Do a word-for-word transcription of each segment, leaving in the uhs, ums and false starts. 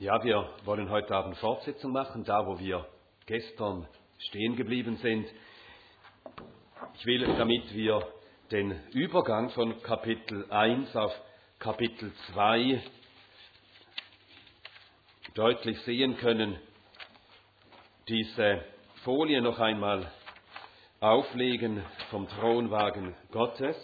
Ja, wir wollen heute Abend Fortsetzung machen, da wo wir gestern stehen geblieben sind. Ich will, damit wir den Übergang von Kapitel eins auf Kapitel zwei deutlich sehen können, diese Folie noch einmal auflegen vom Thronwagen Gottes.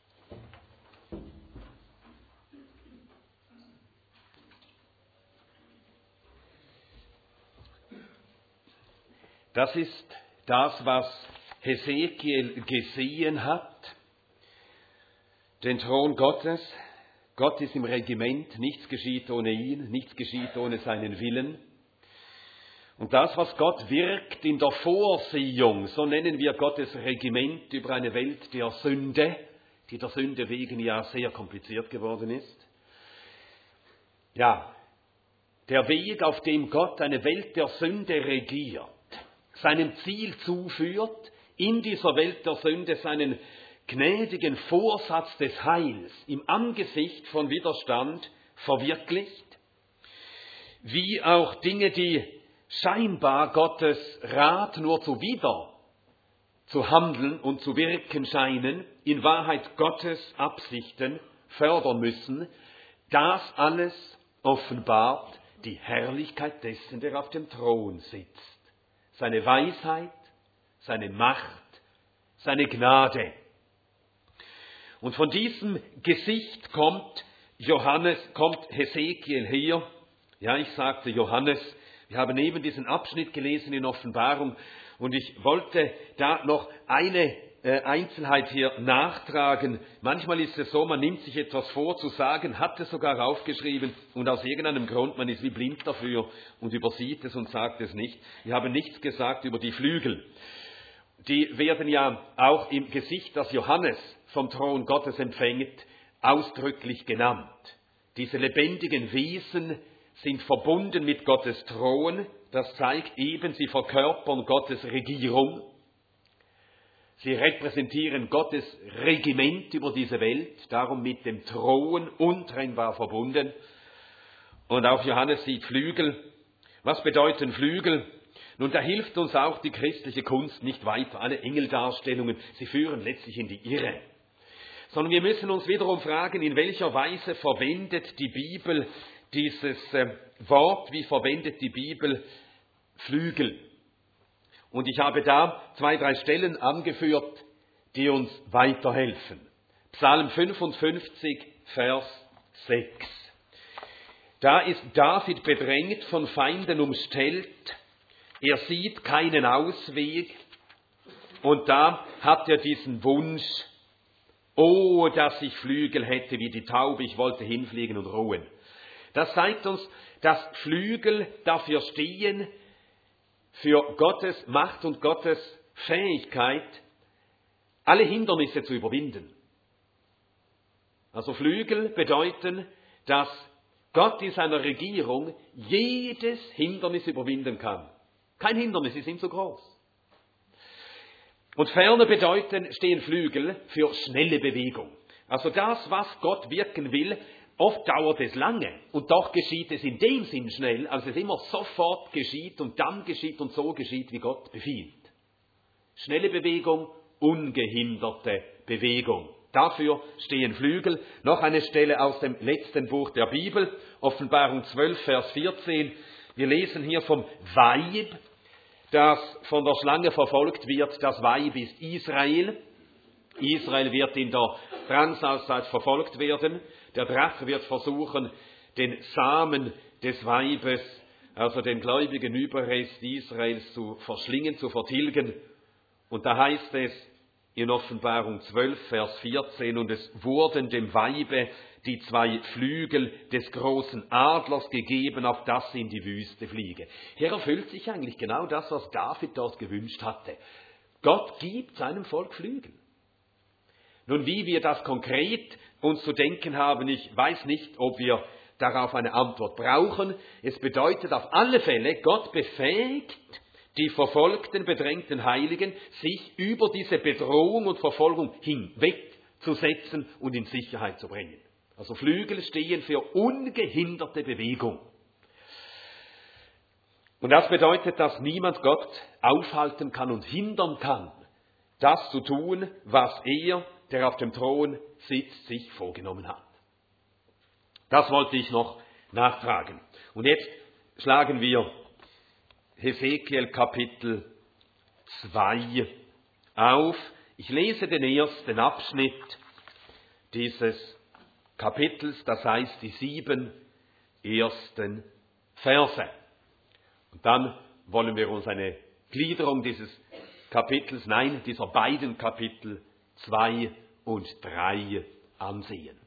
Das ist das, was Hesekiel gesehen hat, den Thron Gottes. Gott ist im Regiment, nichts geschieht ohne ihn, nichts geschieht ohne seinen Willen. Und das, was Gott wirkt in der Vorsehung, so nennen wir Gottes Regiment über eine Welt der Sünde, die der Sünde wegen ja sehr kompliziert geworden ist. Ja, der Weg, auf dem Gott eine Welt der Sünde regiert, seinem Ziel zuführt, in dieser Welt der Sünde seinen gnädigen Vorsatz des Heils im Angesicht von Widerstand verwirklicht, wie auch Dinge, die scheinbar Gottes Rat nur zuwider zu handeln und zu wirken scheinen, in Wahrheit Gottes Absichten fördern müssen, das alles offenbart die Herrlichkeit dessen, der auf dem Thron sitzt. Seine Weisheit, seine Macht, seine Gnade. Und von diesem Gesicht kommt Johannes, kommt Hesekiel her. Ja, ich sagte Johannes, wir haben eben diesen Abschnitt gelesen in Offenbarung und ich wollte da noch eine äh, Einzelheit hier nachtragen. Manchmal ist es so, man nimmt sich etwas vor zu sagen, hat es sogar aufgeschrieben und aus irgendeinem Grund, man ist wie blind dafür und übersieht es und sagt es nicht. Wir haben nichts gesagt über die Flügel. Die werden ja auch im Gesicht, das Johannes vom Thron Gottes empfängt, ausdrücklich genannt. Diese lebendigen Wesen sind verbunden mit Gottes Thron. Das zeigt eben, sie verkörpern Gottes Regierung. Sie repräsentieren Gottes Regiment über diese Welt, darum mit dem Thron untrennbar verbunden. Und auch Johannes sieht Flügel. Was bedeuten Flügel? Nun, da hilft uns auch die christliche Kunst nicht weiter. Alle Engeldarstellungen, sie führen letztlich in die Irre. Sondern wir müssen uns wiederum fragen, in welcher Weise verwendet die Bibel dieses äh, Wort, wie verwendet die Bibel Flügel? Und ich habe da zwei, drei Stellen angeführt, die uns weiterhelfen. Psalm fünfundfünfzig, Vers sechs. Da ist David bedrängt, von Feinden umstellt. Er sieht keinen Ausweg. Und da hat er diesen Wunsch, oh, dass ich Flügel hätte wie die Taube, ich wollte hinfliegen und ruhen. Das zeigt uns, dass Flügel dafür stehen, für Gottes Macht und Gottes Fähigkeit, alle Hindernisse zu überwinden. Also Flügel bedeuten, dass Gott in seiner Regierung jedes Hindernis überwinden kann. Kein Hindernis ist ihm zu groß. Und ferner bedeuten, stehen Flügel für schnelle Bewegung. Also das, was Gott wirken will, oft dauert es lange und doch geschieht es in dem Sinn schnell, als es immer sofort geschieht und dann geschieht und so geschieht, wie Gott befiehlt. Schnelle Bewegung, ungehinderte Bewegung. Dafür stehen Flügel. Noch eine Stelle aus dem letzten Buch der Bibel, Offenbarung zwölf, Vers vierzehn. Wir lesen hier vom Weib, das von der Schlange verfolgt wird. Das Weib ist Israel. Israel wird in der Transalzeit verfolgt werden. Der Drache wird versuchen, den Samen des Weibes, also den gläubigen Überrest Israels, zu verschlingen, zu vertilgen. Und da heißt es in Offenbarung zwölf, Vers vierzehn, und es wurden dem Weibe die zwei Flügel des großen Adlers gegeben, auf das sie in die Wüste fliege. Hier erfüllt sich eigentlich genau das, was David dort gewünscht hatte. Gott gibt seinem Volk Flügel. Nun, wie wir das konkret uns zu denken haben, ich weiß nicht, ob wir darauf eine Antwort brauchen. Es bedeutet auf alle Fälle, Gott befähigt die verfolgten, bedrängten Heiligen, sich über diese Bedrohung und Verfolgung hinwegzusetzen und in Sicherheit zu bringen. Also Flügel stehen für ungehinderte Bewegung. Und das bedeutet, dass niemand Gott aufhalten kann und hindern kann, das zu tun, was er, der auf dem Thron sitzt, sich vorgenommen hat. Das wollte ich noch nachtragen. Und jetzt schlagen wir Hesekiel Kapitel zwei auf. Ich lese den ersten Abschnitt dieses Kapitels, das heißt die sieben ersten Verse. Und dann wollen wir uns eine Gliederung dieses Kapitels, nein, dieser beiden Kapitel zwei und drei ansehen.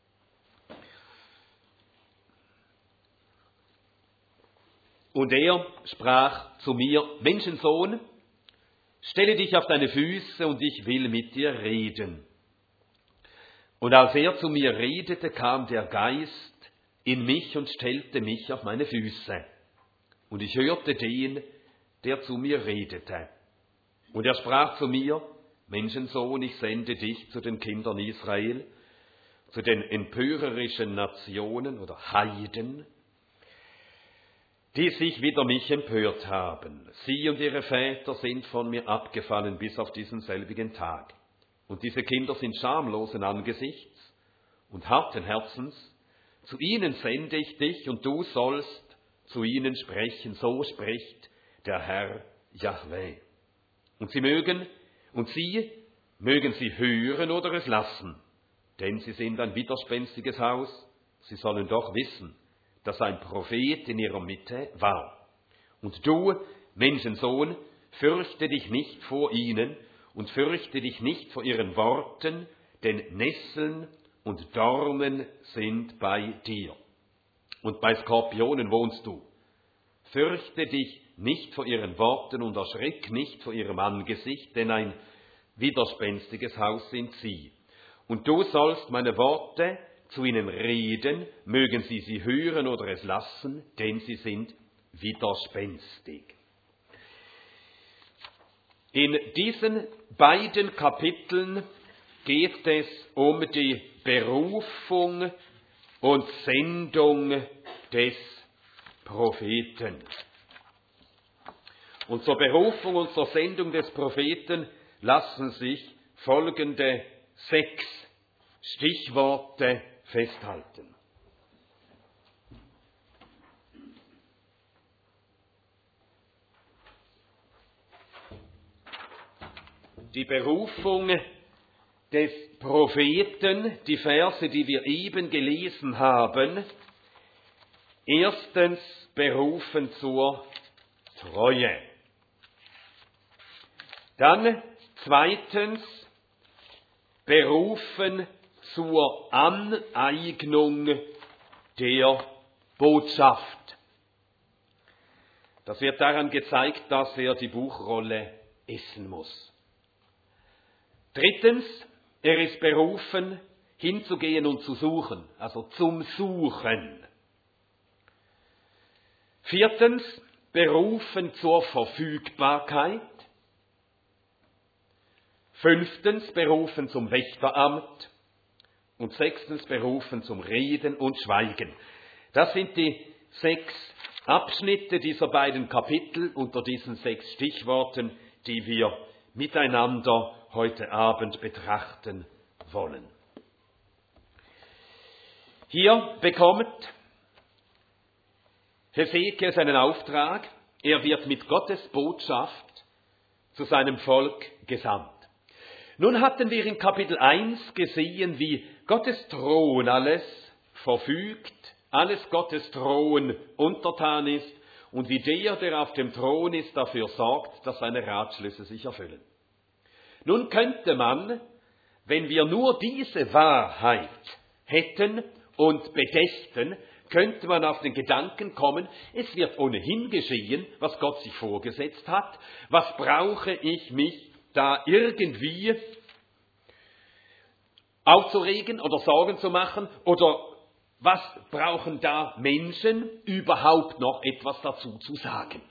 Und er sprach zu mir: Menschensohn, stelle dich auf deine Füße und ich will mit dir reden. Und als er zu mir redete, kam der Geist in mich und stellte mich auf meine Füße. Und ich hörte den, der zu mir redete. Und er sprach zu mir: Menschensohn, ich sende dich zu den Kindern Israel, zu den empörerischen Nationen oder Heiden, die sich wider mich empört haben. Sie und ihre Väter sind von mir abgefallen bis auf diesen selbigen Tag. Und diese Kinder sind schamlosen Angesichts und harten Herzens. Zu ihnen sende ich dich, und du sollst zu ihnen sprechen. So spricht der Herr Jahwe. Und sie mögen, und sie mögen sie hören oder es lassen, denn sie sind ein widerspenstiges Haus. Sie sollen doch wissen, dass ein Prophet in ihrer Mitte war. Und du, Menschensohn, fürchte dich nicht vor ihnen und fürchte dich nicht vor ihren Worten, denn Nesseln und Dornen sind bei dir. Und bei Skorpionen wohnst du. Fürchte dich nicht vor ihren Worten und erschrick nicht vor ihrem Angesicht, denn ein widerspenstiges Haus sind sie. Und du sollst meine Worte zu ihnen reden, mögen sie sie hören oder es lassen, denn sie sind widerspenstig. In diesen beiden Kapiteln geht es um die Berufung und Sendung des Propheten. Und zur Berufung und zur Sendung des Propheten lassen sich folgende sechs Stichworte festhalten. Die Berufung des Propheten, die Verse, die wir eben gelesen haben. Erstens, berufen zur Treue. Dann zweitens, berufen zur Aneignung der Botschaft. Das wird daran gezeigt, dass er die Buchrolle essen muss. Drittens, er ist berufen, hinzugehen und zu suchen, also zum Suchen. Viertens, berufen zur Verfügbarkeit. Fünftens, berufen zum Wächteramt. Und sechstens, berufen zum Reden und Schweigen. Das sind die sechs Abschnitte dieser beiden Kapitel unter diesen sechs Stichworten, die wir miteinander heute Abend betrachten wollen. Hier bekommt Hesekiel seinen Auftrag. Er wird mit Gottes Botschaft zu seinem Volk gesandt. Nun hatten wir in Kapitel eins gesehen, wie Gottes Thron alles verfügt, alles Gottes Thron untertan ist und wie der, der auf dem Thron ist, dafür sorgt, dass seine Ratschlüsse sich erfüllen. Nun könnte man, wenn wir nur diese Wahrheit hätten und bedächten, könnte man auf den Gedanken kommen, es wird ohnehin geschehen, was Gott sich vorgesetzt hat. Was brauche ich mich da irgendwie aufzuregen oder Sorgen zu machen? Oder was brauchen da Menschen überhaupt noch etwas dazu zu sagen?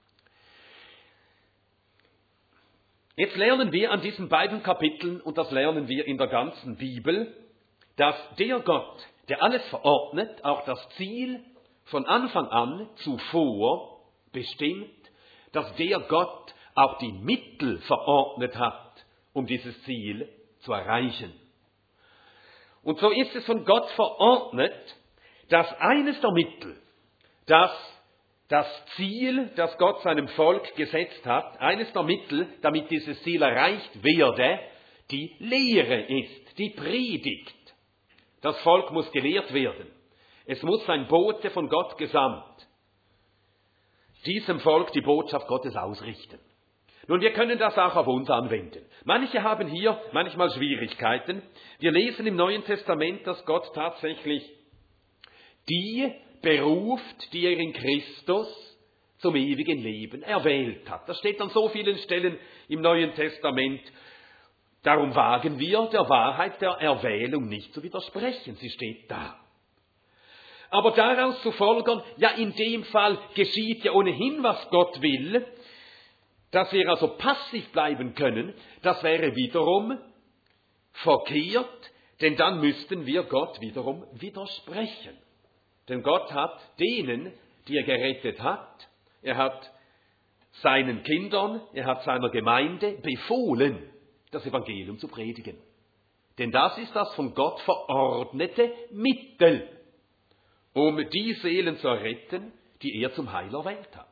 Jetzt lernen wir an diesen beiden Kapiteln, und das lernen wir in der ganzen Bibel, dass der Gott, der alles verordnet, auch das Ziel von Anfang an zuvor bestimmt, dass der Gott auch die Mittel verordnet hat, um dieses Ziel zu erreichen. Und so ist es von Gott verordnet, dass eines der Mittel, dass das Ziel, das Gott seinem Volk gesetzt hat, eines der Mittel, damit dieses Ziel erreicht werde, die Lehre ist, die Predigt. Das Volk muss gelehrt werden. Es muss ein Bote von Gott gesandt diesem Volk die Botschaft Gottes ausrichten. Nun, wir können das auch auf uns anwenden. Manche haben hier manchmal Schwierigkeiten. Wir lesen im Neuen Testament, dass Gott tatsächlich die beruft, die er in Christus zum ewigen Leben erwählt hat. Das steht an so vielen Stellen im Neuen Testament. Darum wagen wir, der Wahrheit der Erwählung nicht zu widersprechen. Sie steht da. Aber daraus zu folgern, ja, in dem Fall geschieht ja ohnehin, was Gott will, dass wir also passiv bleiben können, das wäre wiederum verkehrt, denn dann müssten wir Gott wiederum widersprechen. Denn Gott hat denen, die er gerettet hat, er hat seinen Kindern, er hat seiner Gemeinde befohlen, das Evangelium zu predigen. Denn das ist das von Gott verordnete Mittel, um die Seelen zu retten, die er zum Heil erwählt hat.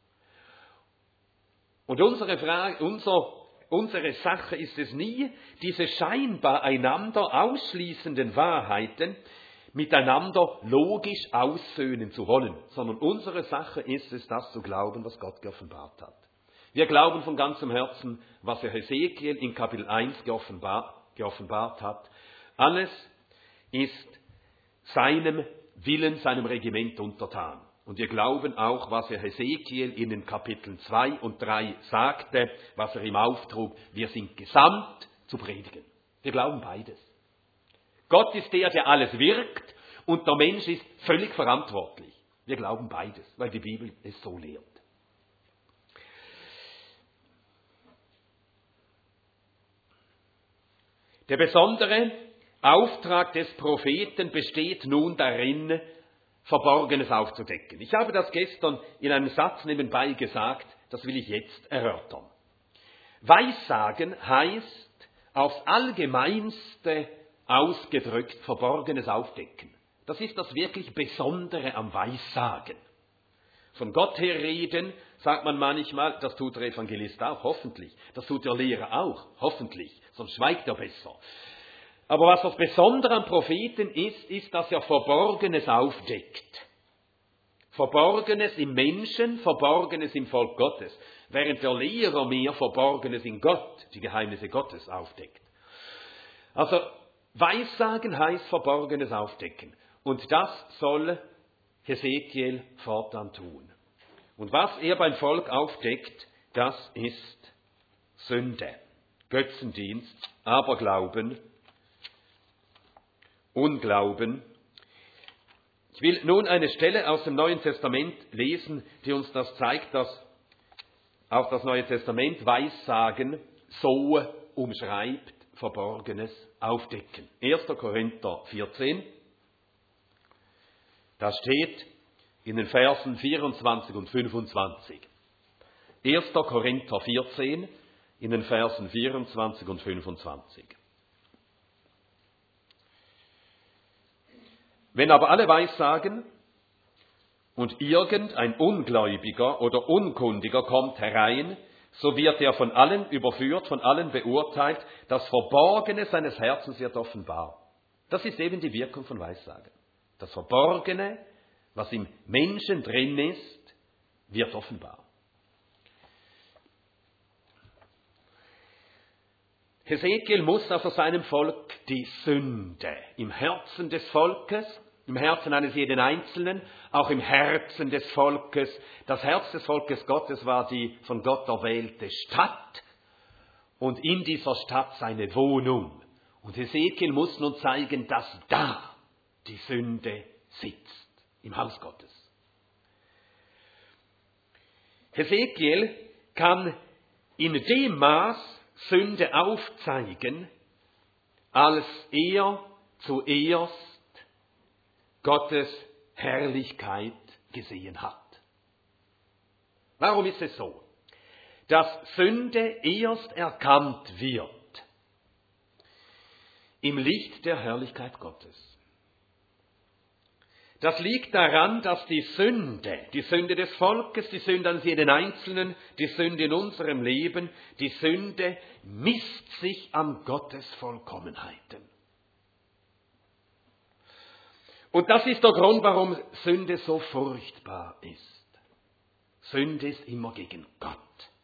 Und unsere, Frage, unser, unsere Sache ist es nie, diese scheinbar einander ausschließenden Wahrheiten miteinander logisch aussöhnen zu wollen, sondern unsere Sache ist es, das zu glauben, was Gott geoffenbart hat. Wir glauben von ganzem Herzen, was er Hesekiel in Kapitel eins geoffenbart, geoffenbart hat. Alles ist seinem Willen, seinem Regiment untertan. Und wir glauben auch, was er Hesekiel in den Kapiteln zwei und drei sagte, was er ihm auftrug. Wir sind gesandt zu predigen. Wir glauben beides. Gott ist der, der alles wirkt, und der Mensch ist völlig verantwortlich. Wir glauben beides, weil die Bibel es so lehrt. Der besondere Auftrag des Propheten besteht nun darin, Verborgenes aufzudecken. Ich habe das gestern in einem Satz nebenbei gesagt, das will ich jetzt erörtern. Weissagen heißt aufs Allgemeinste ausgedrückt Verborgenes aufdecken. Das ist das wirklich Besondere am Weissagen. Von Gott her reden, sagt man manchmal, das tut der Evangelist auch, hoffentlich. Das tut der Lehrer auch, hoffentlich, sonst schweigt er besser. Aber was das Besondere am Propheten ist, ist, dass er Verborgenes aufdeckt. Verborgenes im Menschen, Verborgenes im Volk Gottes. Während der Lehrer mehr Verborgenes in Gott, die Geheimnisse Gottes aufdeckt. Also, Weissagen heißt Verborgenes aufdecken. Und das soll Hesekiel fortan tun. Und was er beim Volk aufdeckt, das ist Sünde, Götzendienst, Aberglauben, Unglauben. Ich will nun eine Stelle aus dem Neuen Testament lesen, die uns das zeigt, dass auch das Neue Testament Weissagen so umschreibt, Verborgenes aufdecken. erster Korinther vierzehn, da steht in den Versen vierundzwanzig und fünfundzwanzig. erster Korinther vierzehn, in den Versen vierundzwanzig und fünfundzwanzig. Wenn aber alle Weissagen und irgendein Ungläubiger oder Unkundiger kommt herein, so wird er von allen überführt, von allen beurteilt, das Verborgene seines Herzens wird offenbar. Das ist eben die Wirkung von Weissagen. Das Verborgene, was im Menschen drin ist, wird offenbar. Hesekiel muss also seinem Volk die Sünde im Herzen des Volkes, im Herzen eines jeden Einzelnen, auch im Herzen des Volkes. Das Herz des Volkes Gottes war die von Gott erwählte Stadt und in dieser Stadt seine Wohnung. Und Hesekiel muss nun zeigen, dass da die Sünde sitzt, im Haus Gottes. Hesekiel kann in dem Maß Sünde aufzeigen, als er zuerst Gottes Herrlichkeit gesehen hat. Warum ist es so, dass Sünde erst erkannt wird im Licht der Herrlichkeit Gottes? Das liegt daran, dass die Sünde, die Sünde des Volkes, die Sünde an jeden Einzelnen, die Sünde in unserem Leben, die Sünde misst sich an Gottes Vollkommenheiten. Und das ist der Grund, warum Sünde so furchtbar ist. Sünde ist immer gegen Gott.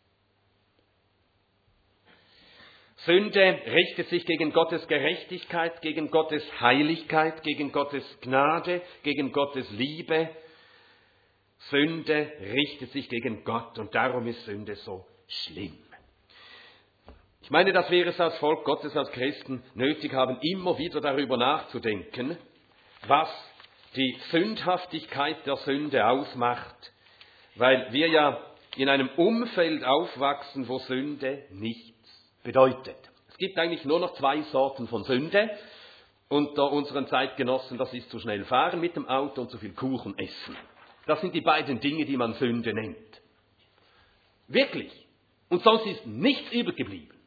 Sünde richtet sich gegen Gottes Gerechtigkeit, gegen Gottes Heiligkeit, gegen Gottes Gnade, gegen Gottes Liebe. Sünde richtet sich gegen Gott und darum ist Sünde so schlimm. Ich meine, dass wir es als Volk Gottes, als Christen nötig haben, immer wieder darüber nachzudenken, was die Sündhaftigkeit der Sünde ausmacht, weil wir ja in einem Umfeld aufwachsen, wo Sünde nichts bedeutet. Es gibt eigentlich nur noch zwei Sorten von Sünde unter unseren Zeitgenossen. Das ist zu schnell fahren mit dem Auto und zu viel Kuchen essen. Das sind die beiden Dinge, die man Sünde nennt. Wirklich. Und sonst ist nichts übergeblieben.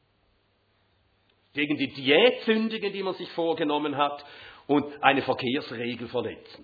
Gegen die Diät sündigen, die man sich vorgenommen hat, und eine Verkehrsregel verletzen.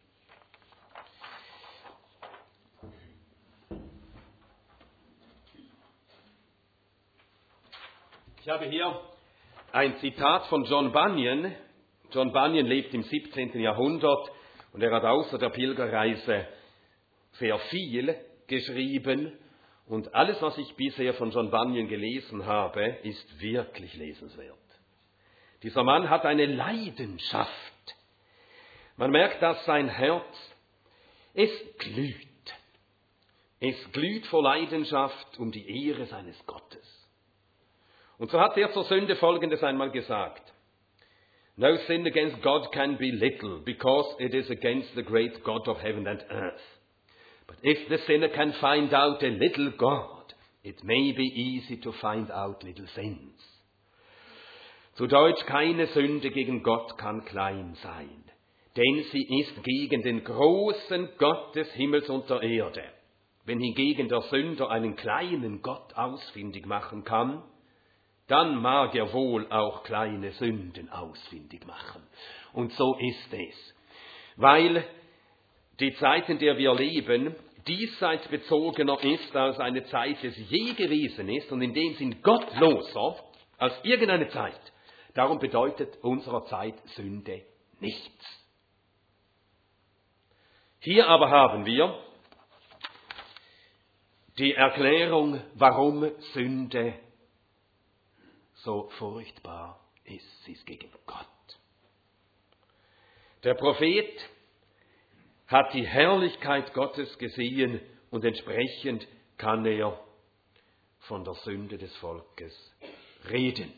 Ich habe hier ein Zitat von John Bunyan. John Bunyan lebt im siebzehnten Jahrhundert und er hat außer der Pilgerreise sehr viel geschrieben. Und alles, was ich bisher von John Bunyan gelesen habe, ist wirklich lesenswert. Dieser Mann hat eine Leidenschaft. Man merkt, dass sein Herz, es glüht. Es glüht vor Leidenschaft um die Ehre seines Gottes. Und so hat er zur Sünde Folgendes einmal gesagt. No sin against God can be little, because it is against the great God of heaven and earth. But if the sinner can find out a little God, it may be easy to find out little sins. Zu Deutsch, keine Sünde gegen Gott kann klein sein, denn sie ist gegen den großen Gott des Himmels und der Erde. Wenn hingegen der Sünder einen kleinen Gott ausfindig machen kann, dann mag er wohl auch kleine Sünden ausfindig machen. Und so ist es. Weil die Zeit, in der wir leben, diesseits bezogener ist, als eine Zeit es je gewesen ist und in dem Sinn gottloser als irgendeine Zeit. Darum bedeutet unserer Zeit Sünde nichts. Hier aber haben wir die Erklärung, warum Sünde so furchtbar ist. Sie ist gegen Gott. Der Prophet hat die Herrlichkeit Gottes gesehen und entsprechend kann er von der Sünde des Volkes reden.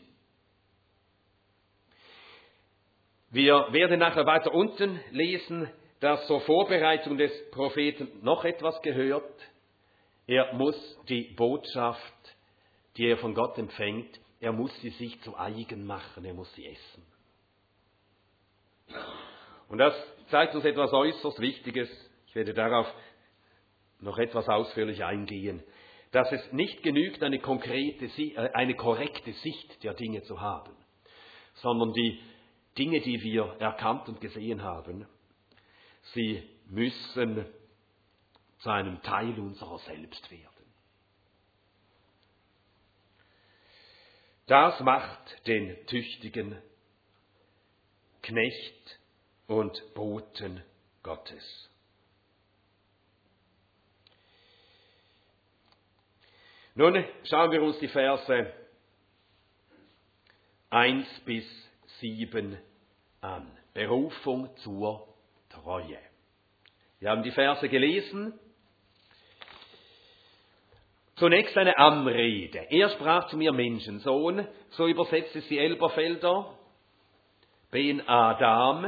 Wir werden nachher weiter unten lesen, dass zur Vorbereitung des Propheten noch etwas gehört. Er muss die Botschaft, die er von Gott empfängt, er muss sie sich zu eigen machen, er muss sie essen. Und das zeigt uns etwas äußerst Wichtiges. Ich werde darauf noch etwas ausführlich eingehen, dass es nicht genügt, eine konkrete, eine korrekte Sicht der Dinge zu haben, sondern die Dinge, die wir erkannt und gesehen haben, sie müssen zu einem Teil unserer selbst werden. Das macht den tüchtigen Knecht und Boten Gottes. Nun schauen wir uns die Verse eins bis sieben an. Berufung zur Treue. Wir haben die Verse gelesen. Zunächst eine Anrede. Er sprach zu mir, Menschensohn, so übersetzt es die Elberfelder, Ben Adam.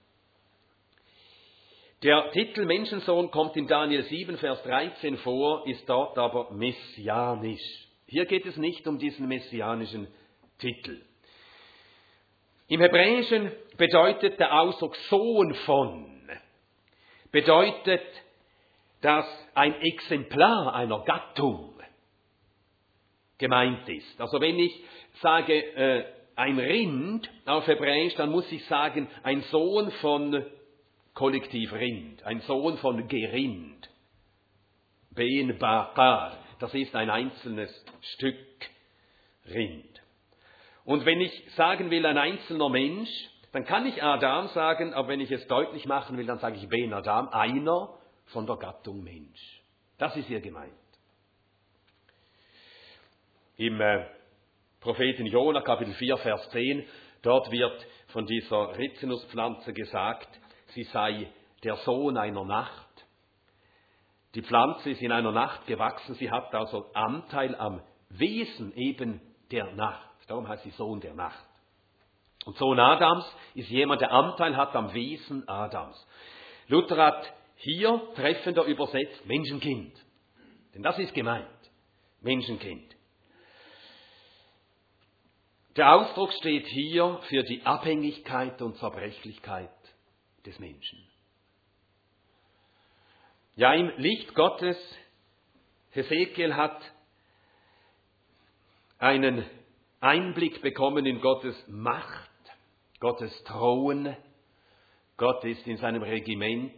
Der Titel Menschensohn kommt in Daniel sieben, Vers dreizehn vor, ist dort aber messianisch. Hier geht es nicht um diesen messianischen Titel. Im Hebräischen bedeutet der Ausdruck Sohn von, bedeutet dass ein Exemplar einer Gattung gemeint ist. Also wenn ich sage äh, ein Rind auf Hebräisch, dann muss ich sagen ein Sohn von Kollektiv Rind, ein Sohn von Gerind. Ben Bakar, das ist ein einzelnes Stück Rind. Und wenn ich sagen will, ein einzelner Mensch, dann kann ich Adam sagen, aber wenn ich es deutlich machen will, dann sage ich Ben Adam, einer von der Gattung Mensch. Das ist hier gemeint. Im äh, Propheten Jona, Kapitel vier, Vers zehn, dort wird von dieser Rizinuspflanze gesagt, sie sei der Sohn einer Nacht. Die Pflanze ist in einer Nacht gewachsen, sie hat also Anteil am Wesen eben der Nacht. Darum heißt sie Sohn der Nacht. Und Sohn Adams ist jemand, der Anteil hat am Wesen Adams. Luther hat hier treffender übersetzt Menschenkind. Denn das ist gemeint. Menschenkind. Der Ausdruck steht hier für die Abhängigkeit und Zerbrechlichkeit des Menschen. Ja, im Licht Gottes, Hesekiel hat einen Einblick bekommen in Gottes Macht, Gottes Thron. Gott ist in seinem Regiment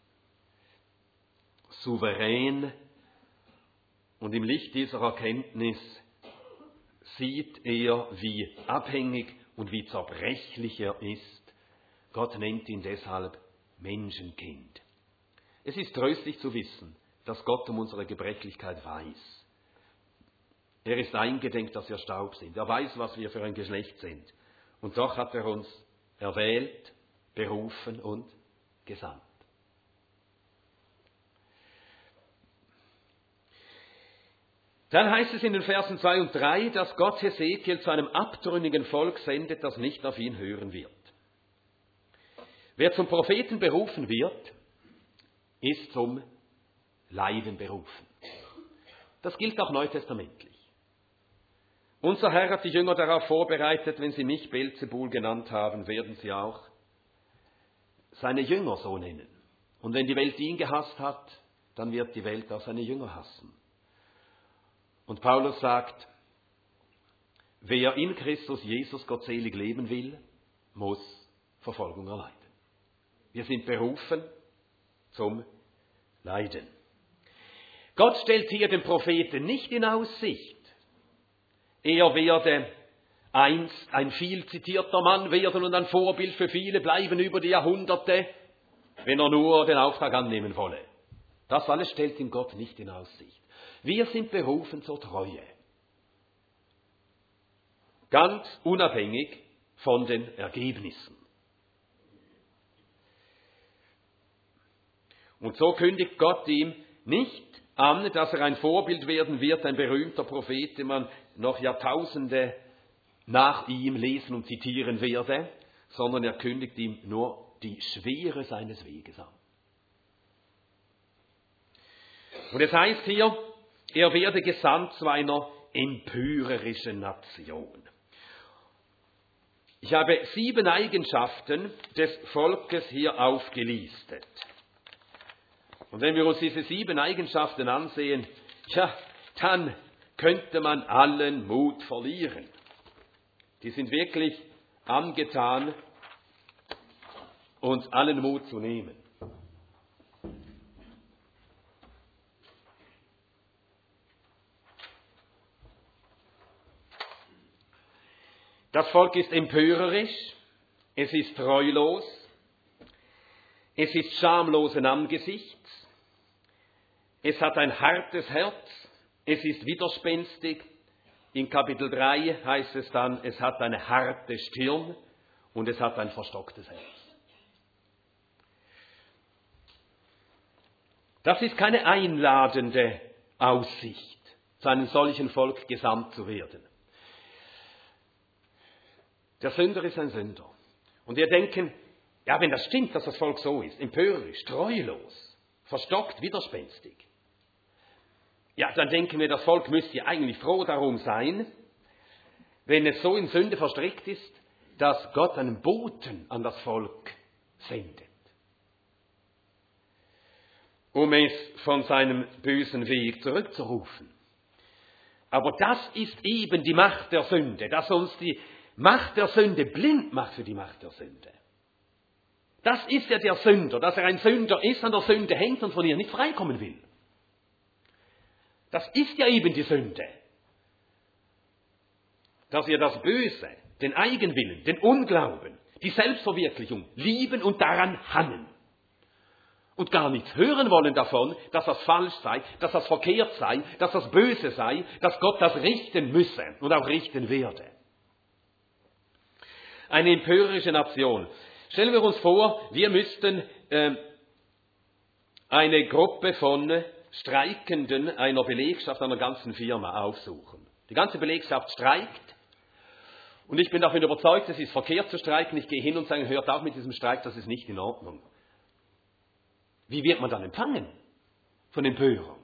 souverän und im Licht dieser Erkenntnis sieht er, wie abhängig und wie zerbrechlich er ist. Gott nennt ihn deshalb Menschenkind. Es ist tröstlich zu wissen, dass Gott um unsere Gebrechlichkeit weiß. Er ist eingedenk, dass wir Staub sind. Er weiß, was wir für ein Geschlecht sind. Und doch hat er uns erwählt, berufen und gesandt. Dann heißt es in den Versen zwei und drei, dass Gott Hesekiel zu einem abtrünnigen Volk sendet, das nicht auf ihn hören wird. Wer zum Propheten berufen wird, ist zum Leiden berufen. Das gilt auch neutestamentlich. Unser Herr hat die Jünger darauf vorbereitet, wenn sie mich Beelzebul genannt haben, werden sie auch seine Jünger so nennen. Und wenn die Welt ihn gehasst hat, dann wird die Welt auch seine Jünger hassen. Und Paulus sagt, wer in Christus Jesus gottselig leben will, muss Verfolgung erleiden. Wir sind berufen zum Leiden. Gott stellt hier den Propheten nicht in Aussicht, er werde einst ein viel zitierter Mann werden und ein Vorbild für viele bleiben über die Jahrhunderte, wenn er nur den Auftrag annehmen wolle. Das alles stellt ihm Gott nicht in Aussicht. Wir sind berufen zur Treue. Ganz unabhängig von den Ergebnissen. Und so kündigt Gott ihm nicht an, dass er ein Vorbild werden wird, ein berühmter Prophet, den man noch Jahrtausende nach ihm lesen und zitieren werde, sondern er kündigt ihm nur die Schwere seines Weges an. Und es heißt hier, er werde gesandt zu einer empörerischen Nation. Ich habe sieben Eigenschaften des Volkes hier aufgelistet. Und wenn wir uns diese sieben Eigenschaften ansehen, ja, dann könnte man allen Mut verlieren. Die sind wirklich angetan, uns allen Mut zu nehmen. Das Volk ist empörerisch, es ist treulos, es ist schamlosen Angesichts, es hat ein hartes Herz, es ist widerspenstig. In Kapitel drei heißt es dann, es hat eine harte Stirn und es hat ein verstocktes Herz. Das ist keine einladende Aussicht, zu einem solchen Volk gesandt zu werden. Der Sünder ist ein Sünder. Und wir denken, ja, wenn das stimmt, dass das Volk so ist, empörerisch, treulos, verstockt, widerspenstig, ja, dann denken wir, das Volk müsste ja eigentlich froh darum sein, wenn es so in Sünde verstrickt ist, dass Gott einen Boten an das Volk sendet. um es von seinem bösen Weg zurückzurufen. Aber das ist eben die Macht der Sünde, dass uns die Macht der Sünde blind macht für die Macht der Sünde. Das ist ja der Sünder, dass er ein Sünder ist, an der Sünde hängt und von ihr nicht freikommen will. Das ist ja eben die Sünde. Dass wir das Böse, den Eigenwillen, den Unglauben, die Selbstverwirklichung lieben und daran hangen. Und gar nichts hören wollen davon, dass das falsch sei, dass das verkehrt sei, dass das böse sei, dass Gott das richten müsse und auch richten werde. Eine empörerische Nation. Stellen wir uns vor, wir müssten äh, eine Gruppe von Streikenden einer Belegschaft einer ganzen Firma aufsuchen. Die ganze Belegschaft streikt und ich bin davon überzeugt, es ist verkehrt zu streiken. Ich gehe hin und sage, hört auf mit diesem Streik, das ist nicht in Ordnung. Wie wird man dann empfangen von Empörung?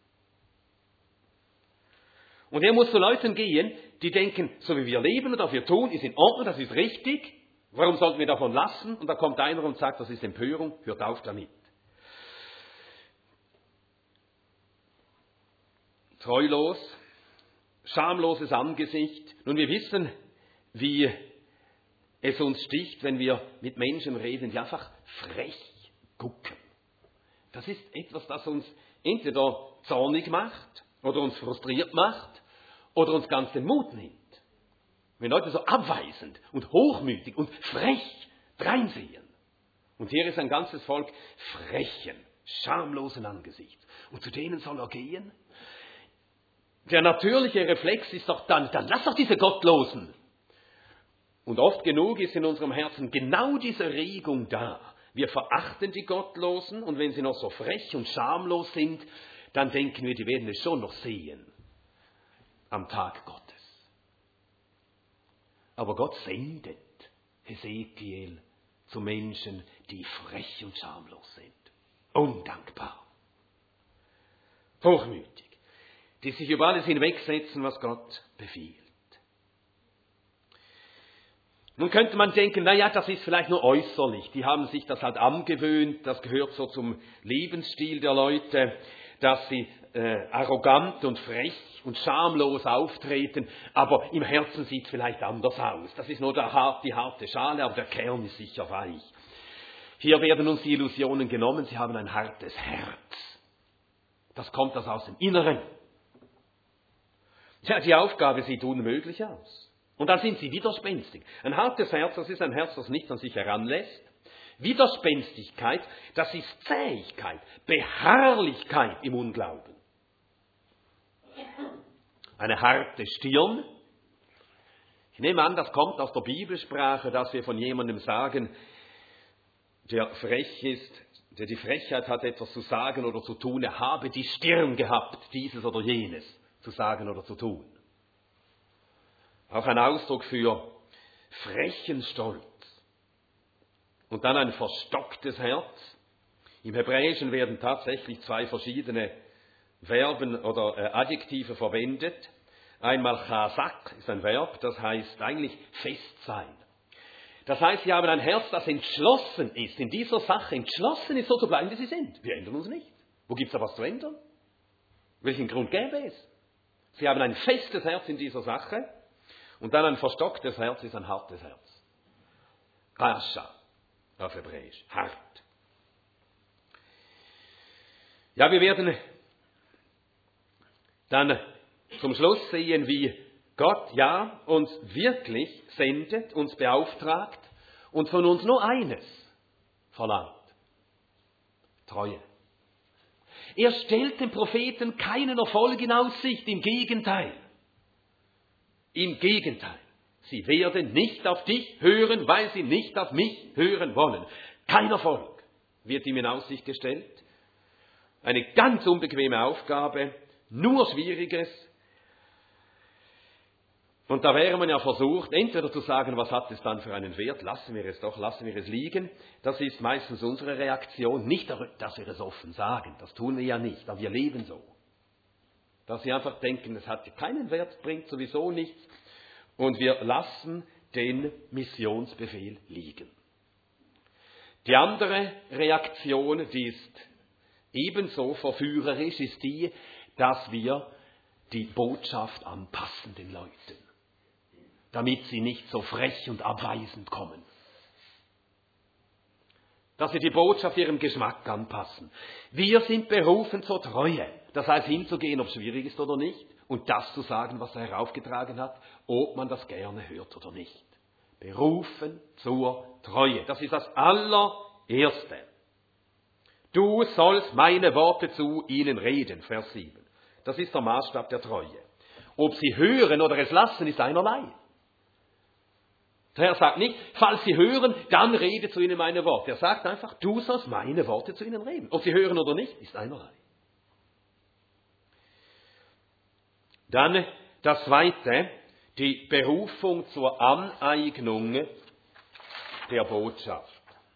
Und er muss zu Leuten gehen, die denken, so wie wir leben und was wir tun, ist in Ordnung, das ist richtig. Warum sollten wir davon lassen? Und da kommt einer und sagt, das ist Empörung, hört auf damit. Treulos, schamloses Angesicht. Nun, wir wissen, wie es uns sticht, wenn wir mit Menschen reden, die einfach frech gucken. Das ist etwas, das uns entweder zornig macht oder uns frustriert macht oder uns ganz den Mut nimmt. Wenn Leute so abweisend und hochmütig und frech dreinsehen. Und hier ist ein ganzes Volk frechen, schamlosen Angesichts. Und zu denen soll er gehen? Der natürliche Reflex ist doch dann, dann lass doch diese Gottlosen. Und oft genug ist in unserem Herzen genau diese Regung da. Wir verachten die Gottlosen und wenn sie noch so frech und schamlos sind, dann denken wir, die werden es schon noch sehen am Tag Gottes. Aber Gott sendet Hesekiel zu Menschen, die frech und schamlos sind. Undankbar. Hochmütig. Die sich über alles hinwegsetzen, was Gott befiehlt. Nun könnte man denken, na ja, das ist vielleicht nur äußerlich. Die haben sich das halt angewöhnt. Das gehört so zum Lebensstil der Leute, dass sie äh, arrogant und frech und schamlos auftreten. Aber im Herzen sieht es vielleicht anders aus. Das ist nur der, die harte Schale, aber der Kern ist sicher weich. Hier werden uns die Illusionen genommen. Sie haben ein hartes Herz. Das kommt das aus dem Inneren. Tja, die Aufgabe sieht unmöglich aus. Und dann sind sie widerspenstig. Ein hartes Herz, das ist ein Herz, das nicht an sich heranlässt. Widerspenstigkeit, das ist Zähigkeit, Beharrlichkeit im Unglauben. Eine harte Stirn. Ich nehme an, das kommt aus der Bibelsprache, dass wir von jemandem sagen, der frech ist, der die Frechheit hat, etwas zu sagen oder zu tun, er habe die Stirn gehabt, dieses oder jenes zu sagen oder zu tun. Auch ein Ausdruck für frechen Stolz. Und dann ein verstocktes Herz. Im Hebräischen werden tatsächlich zwei verschiedene Verben oder äh, Adjektive verwendet. Einmal chazak ist ein Verb, das heißt eigentlich fest sein. Das heißt, sie haben ein Herz, das entschlossen ist, in dieser Sache entschlossen ist, so zu bleiben, wie sie sind. Wir ändern uns nicht. Wo gibt es da was zu ändern? Welchen Grund gäbe es? Sie haben ein festes Herz in dieser Sache. Und dann ein verstocktes Herz ist ein hartes Herz. Rasha auf Hebräisch, hart. Ja, wir werden dann zum Schluss sehen, wie Gott ja uns wirklich sendet, uns beauftragt und von uns nur eines verlangt. Treue. Er stellt den Propheten keinen Erfolg in Aussicht, im Gegenteil. Im Gegenteil, sie werden nicht auf dich hören, weil sie nicht auf mich hören wollen. Kein Erfolg wird ihm in Aussicht gestellt. Eine ganz unbequeme Aufgabe, nur Schwieriges. Und da wäre man ja versucht, entweder zu sagen, was hat es dann für einen Wert, lassen wir es doch, lassen wir es liegen. Das ist meistens unsere Reaktion, nicht, dass wir es offen sagen, das tun wir ja nicht, aber wir leben so. Dass sie einfach denken, es hat keinen Wert, bringt sowieso nichts. Und wir lassen den Missionsbefehl liegen. Die andere Reaktion, die ist Ebenso verführerisch ist die, dass wir die Botschaft anpassen den Leuten, damit sie nicht so frech und abweisend kommen. Dass wir die Botschaft ihrem Geschmack anpassen. Wir sind berufen zur Treue. Das heißt, hinzugehen, ob es schwierig ist oder nicht, und das zu sagen, was er heraufgetragen hat, ob man das gerne hört oder nicht. Berufen zur Treue. Das ist das Allererste. Du sollst meine Worte zu ihnen reden, Vers sieben. Das ist der Maßstab der Treue. Ob sie hören oder es lassen, ist einerlei. Der Herr sagt nicht, falls sie hören, dann rede zu ihnen meine Worte. Er sagt einfach, du sollst meine Worte zu ihnen reden. Ob sie hören oder nicht, ist einerlei. Dann das Zweite, die Berufung zur Aneignung der Botschaft.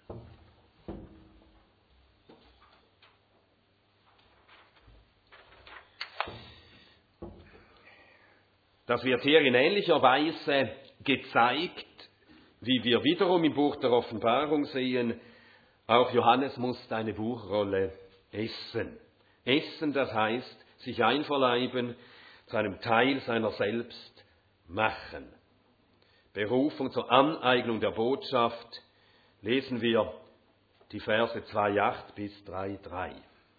Das wird hier in ähnlicher Weise gezeigt, wie wir wiederum im Buch der Offenbarung sehen, auch Johannes musste eine Buchrolle essen. Essen, das heißt, sich einverleiben, zu einem Teil seiner selbst machen. Berufung zur Aneignung der Botschaft, lesen wir die Verse zwei Komma acht bis drei Komma drei.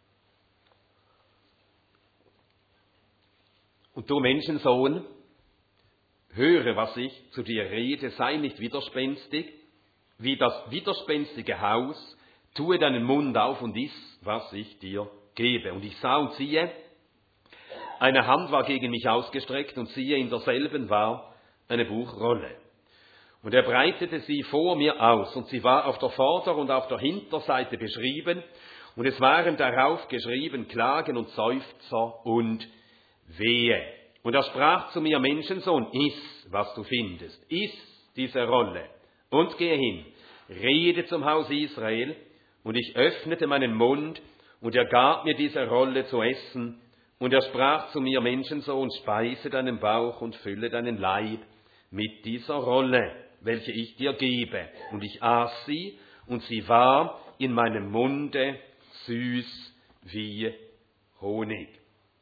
Und du Menschensohn, höre, was ich zu dir rede, sei nicht widerspenstig, wie das widerspenstige Haus, tue deinen Mund auf und iss, was ich dir gebe. Und ich sah und siehe, eine Hand war gegen mich ausgestreckt, und siehe, in derselben war eine Buchrolle. Und er breitete sie vor mir aus, und sie war auf der Vorder- und auf der Hinterseite beschrieben, und es waren darauf geschrieben Klagen und Seufzer und Wehe. Und er sprach zu mir, Menschensohn, iss, was du findest, iss diese Rolle, und gehe hin, rede zum Haus Israel, und ich öffnete meinen Mund, und er gab mir diese Rolle zu essen, und er sprach zu mir, Menschensohn, speise deinen Bauch und fülle deinen Leib mit dieser Rolle, welche ich dir gebe. Und ich aß sie, und sie war in meinem Munde süß wie Honig.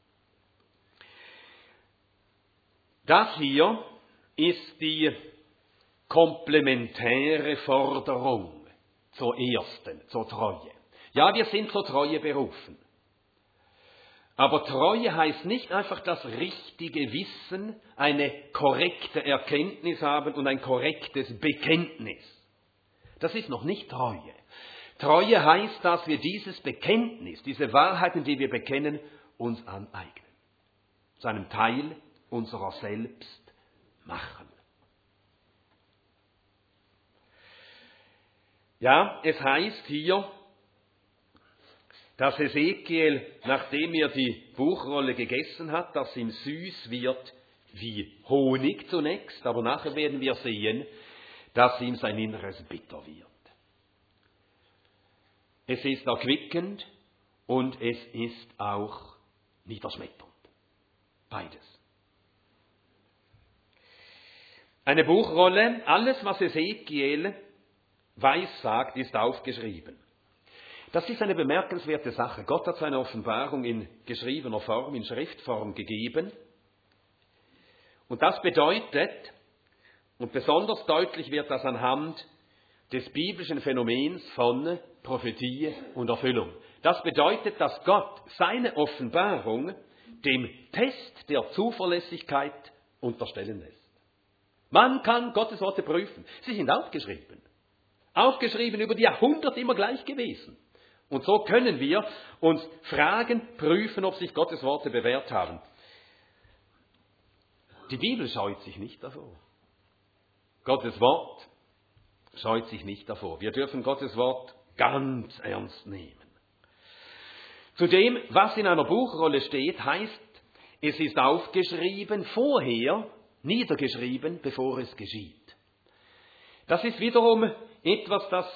Das hier ist die komplementäre Forderung zur ersten, zur Treue. Ja, wir sind zur Treue berufen. Aber Treue heißt nicht einfach das richtige Wissen, eine korrekte Erkenntnis haben und ein korrektes Bekenntnis. Das ist noch nicht Treue. Treue heißt, dass wir dieses Bekenntnis, diese Wahrheiten, die wir bekennen, uns aneignen. Zu einem Teil unserer selbst machen. Ja, es heißt hier, dass Ezekiel, nachdem er die Buchrolle gegessen hat, dass ihm süß wird wie Honig zunächst, aber nachher werden wir sehen, dass ihm sein Inneres bitter wird. Es ist erquickend und es ist auch niederschmetternd. Beides. Eine Buchrolle, alles, was Ezekiel weissagt, ist aufgeschrieben. Das ist eine bemerkenswerte Sache. Gott hat seine Offenbarung in geschriebener Form, in Schriftform gegeben. Und das bedeutet, und besonders deutlich wird das anhand des biblischen Phänomens von Prophetie und Erfüllung. Das bedeutet, dass Gott seine Offenbarung dem Test der Zuverlässigkeit unterstellen lässt. Man kann Gottes Worte prüfen. Sie sind aufgeschrieben. Aufgeschrieben über die Jahrhunderte immer gleich gewesen. Und so können wir uns fragen, prüfen, ob sich Gottes Worte bewährt haben. Die Bibel scheut sich nicht davor. Gottes Wort scheut sich nicht davor. Wir dürfen Gottes Wort ganz ernst nehmen. Zu dem, was in einer Buchrolle steht, heißt, es ist aufgeschrieben vorher, niedergeschrieben, bevor es geschieht. Das ist wiederum etwas, das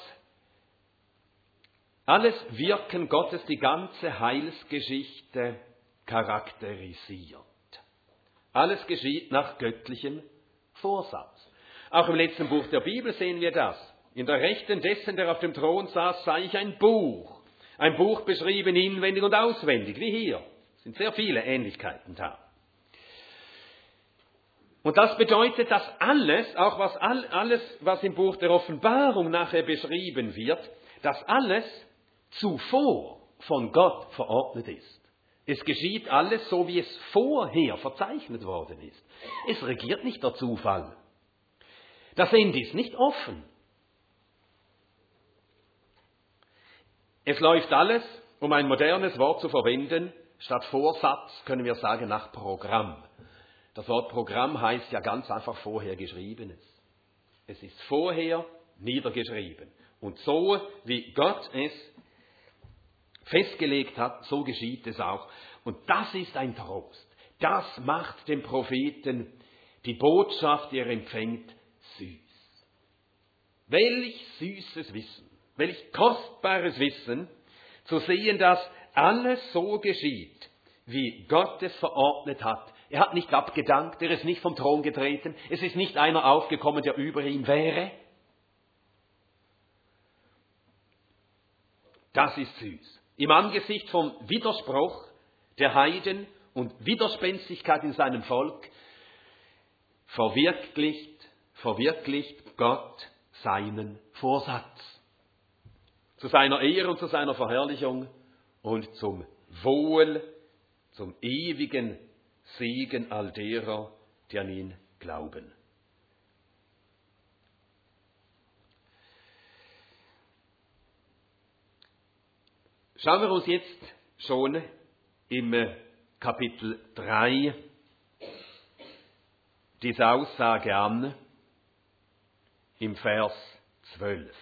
alles Wirken Gottes, die ganze Heilsgeschichte charakterisiert. Alles geschieht nach göttlichem Vorsatz. Auch im letzten Buch der Bibel sehen wir das. In der Rechten dessen, der auf dem Thron saß, sah ich ein Buch, ein Buch beschrieben, inwendig und auswendig, wie hier. Es sind sehr viele Ähnlichkeiten da. Und das bedeutet, dass alles, auch was all, alles, was im Buch der Offenbarung nachher beschrieben wird, dass alles zuvor von Gott verordnet ist. Es geschieht alles so, wie es vorher verzeichnet worden ist. Es regiert nicht der Zufall. Das Ende ist nicht offen. Es läuft alles, um ein modernes Wort zu verwenden, statt Vorsatz können wir sagen nach Programm. Das Wort Programm heißt ja ganz einfach vorher Geschriebenes. Es ist vorher niedergeschrieben. Und so, wie Gott es festgelegt hat, so geschieht es auch. Und das ist ein Trost. Das macht dem Propheten die Botschaft, die er empfängt, süß. Welch süßes Wissen, welch kostbares Wissen, zu sehen, dass alles so geschieht, wie Gott es verordnet hat. Er hat nicht abgedankt, er ist nicht vom Thron getreten, es ist nicht einer aufgekommen, der über ihm wäre. Das ist süß. Im Angesicht vom Widerspruch der Heiden und Widerspenstigkeit in seinem Volk verwirklicht, verwirklicht Gott seinen Vorsatz. Zu seiner Ehre und zu seiner Verherrlichung und zum Wohl, zum ewigen Segen all derer, die an ihn glauben. Schauen wir uns jetzt schon im Kapitel drei diese Aussage an, im Vers zwölf.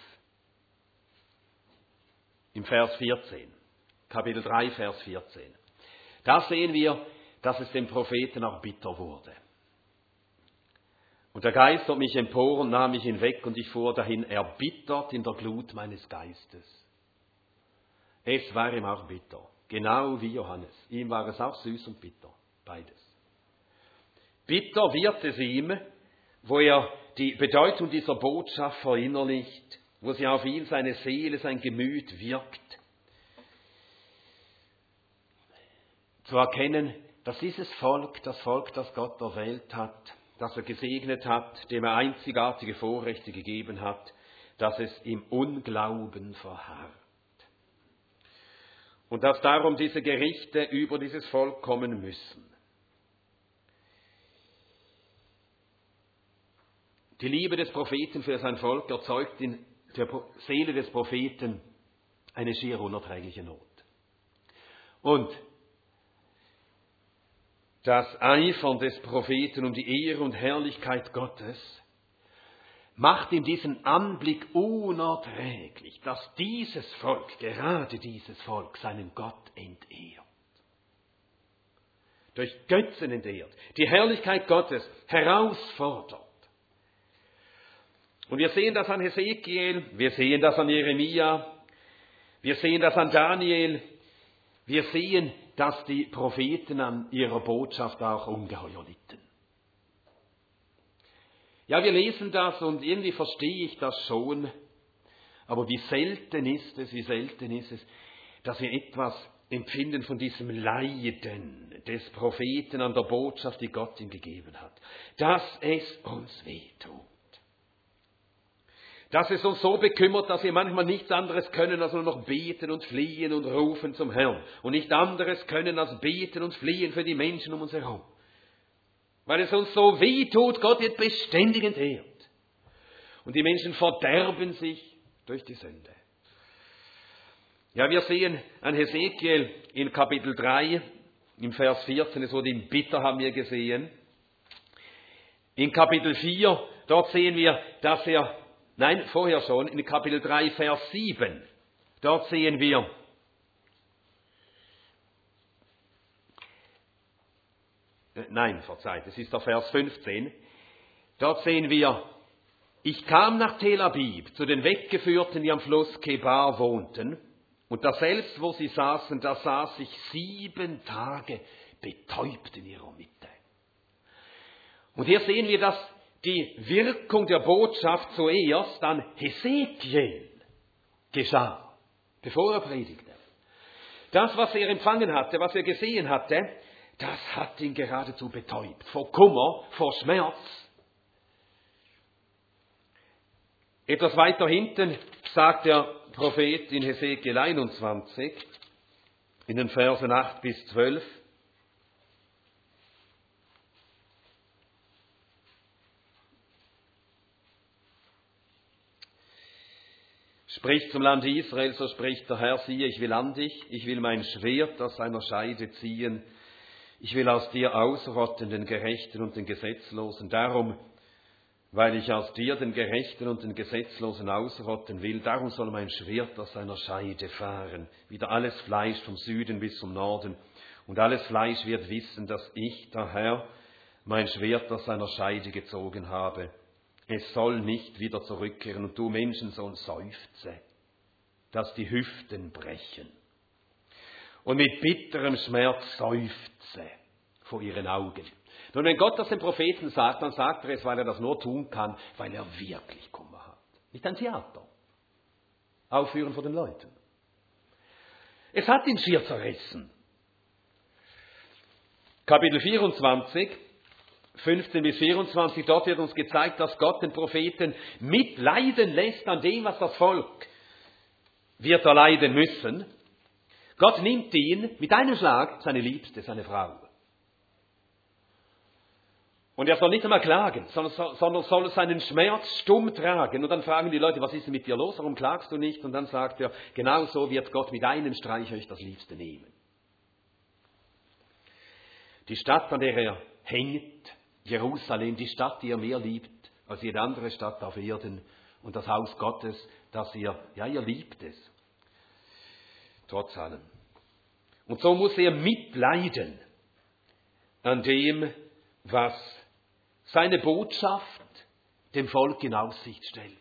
Im Vers vierzehn. Kapitel drei, Vers vierzehn. Da sehen wir, dass es dem Propheten auch bitter wurde. Und der Geist hob mich empor und nahm mich hinweg, und ich fuhr dahin erbittert in der Glut meines Geistes. Es war ihm auch bitter, genau wie Johannes. Ihm war es auch süß und bitter, beides. Bitter wird es ihm, wo er die Bedeutung dieser Botschaft verinnerlicht, wo sie auf ihn, seine Seele, sein Gemüt wirkt. Zu erkennen, dass dieses Volk, das Volk, das Gott erwählt hat, das er gesegnet hat, dem er einzigartige Vorrechte gegeben hat, dass es im Unglauben verharrt. Und dass darum diese Gerichte über dieses Volk kommen müssen. Die Liebe des Propheten für sein Volk erzeugt in der Seele des Propheten eine schier unerträgliche Not. Und das Eifern des Propheten um die Ehre und Herrlichkeit Gottes macht ihm diesen Anblick unerträglich, dass dieses Volk, gerade dieses Volk, seinen Gott entehrt. Durch Götzen entehrt, die Herrlichkeit Gottes herausfordert. Und wir sehen das an Hesekiel, wir sehen das an Jeremia, wir sehen das an Daniel, wir sehen, dass die Propheten an ihrer Botschaft auch ungeheuer litten. Ja, wir lesen das und irgendwie verstehe ich das schon, aber wie selten ist es, wie selten ist es, dass wir etwas empfinden von diesem Leiden des Propheten an der Botschaft, die Gott ihm gegeben hat. Dass es uns wehtut. Dass es uns so bekümmert, dass wir manchmal nichts anderes können, als nur noch beten und fliehen und rufen zum Herrn. Und nicht anderes können, als beten und fliehen für die Menschen um uns herum. Weil es uns so weh tut, Gott wird beständig entehrt. Und die Menschen verderben sich durch die Sünde. Ja, wir sehen an Hesekiel in Kapitel drei, im Vers vierzehn, es wurde ihm bitter, haben wir gesehen. In Kapitel vier, dort sehen wir, dass er, nein, vorher schon, in Kapitel drei, Vers sieben, dort sehen wir, Nein, verzeiht, es ist der Vers fünfzehn. Dort sehen wir, ich kam nach Tel Abib zu den Weggeführten, die am Fluss Kebar wohnten, und daselbst, wo sie saßen, da saß ich sieben Tage betäubt in ihrer Mitte. Und hier sehen wir, dass die Wirkung der Botschaft zuerst an Hesekiel geschah, bevor er predigte. Das, was er empfangen hatte, was er gesehen hatte, das hat ihn geradezu betäubt. Vor Kummer, vor Schmerz. Etwas weiter hinten sagt der Prophet in Hesekiel einundzwanzig, in den Versen acht bis zwölf, spricht zum Land Israel, so spricht der Herr, siehe, ich will an dich, ich will mein Schwert aus seiner Scheide ziehen, ich will aus dir ausrotten den Gerechten und den Gesetzlosen. Darum, weil ich aus dir den Gerechten und den Gesetzlosen ausrotten will, darum soll mein Schwert aus seiner Scheide fahren, wieder alles Fleisch vom Süden bis zum Norden. Und alles Fleisch wird wissen, dass ich, der Herr, mein Schwert aus seiner Scheide gezogen habe. Es soll nicht wieder zurückkehren, und du Menschensohn seufze, dass die Hüften brechen. Und mit bitterem Schmerz seufze vor ihren Augen. Nun, wenn Gott das dem Propheten sagt, dann sagt er es, weil er das nur tun kann, weil er wirklich Kummer hat. Nicht ein Theater. Aufführen vor den Leuten. Es hat ihn schier zerrissen. Kapitel vierundzwanzig, fünfzehn bis vierundzwanzig, dort wird uns gezeigt, dass Gott den Propheten mitleiden lässt an dem, was das Volk wird erleiden müssen. Gott nimmt ihn mit einem Schlag, seine Liebste, seine Frau. Und er soll nicht einmal klagen, sondern, sondern soll seinen Schmerz stumm tragen. Und dann fragen die Leute, was ist denn mit dir los, warum klagst du nicht? Und dann sagt er, genau so wird Gott mit einem Streich euch das Liebste nehmen. Die Stadt, an der er hängt, Jerusalem, die Stadt, die er mehr liebt als jede andere Stadt auf Erden, und das Haus Gottes, das ihr, ja, ihr liebt es. Trotz allem. Und so muss er mitleiden an dem, was seine Botschaft dem Volk in Aussicht stellt.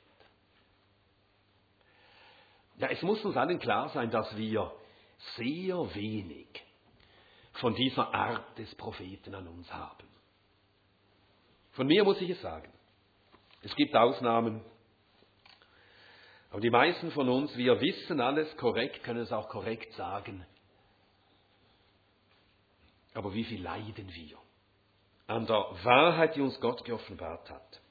Ja, es muss uns allen klar sein, dass wir sehr wenig von dieser Art des Propheten an uns haben. Von mir muss ich es sagen. Es gibt Ausnahmen. Aber die meisten von uns, wir wissen alles korrekt, können es auch korrekt sagen. Aber wie viel leiden wir an der Wahrheit, die uns Gott geoffenbart hat?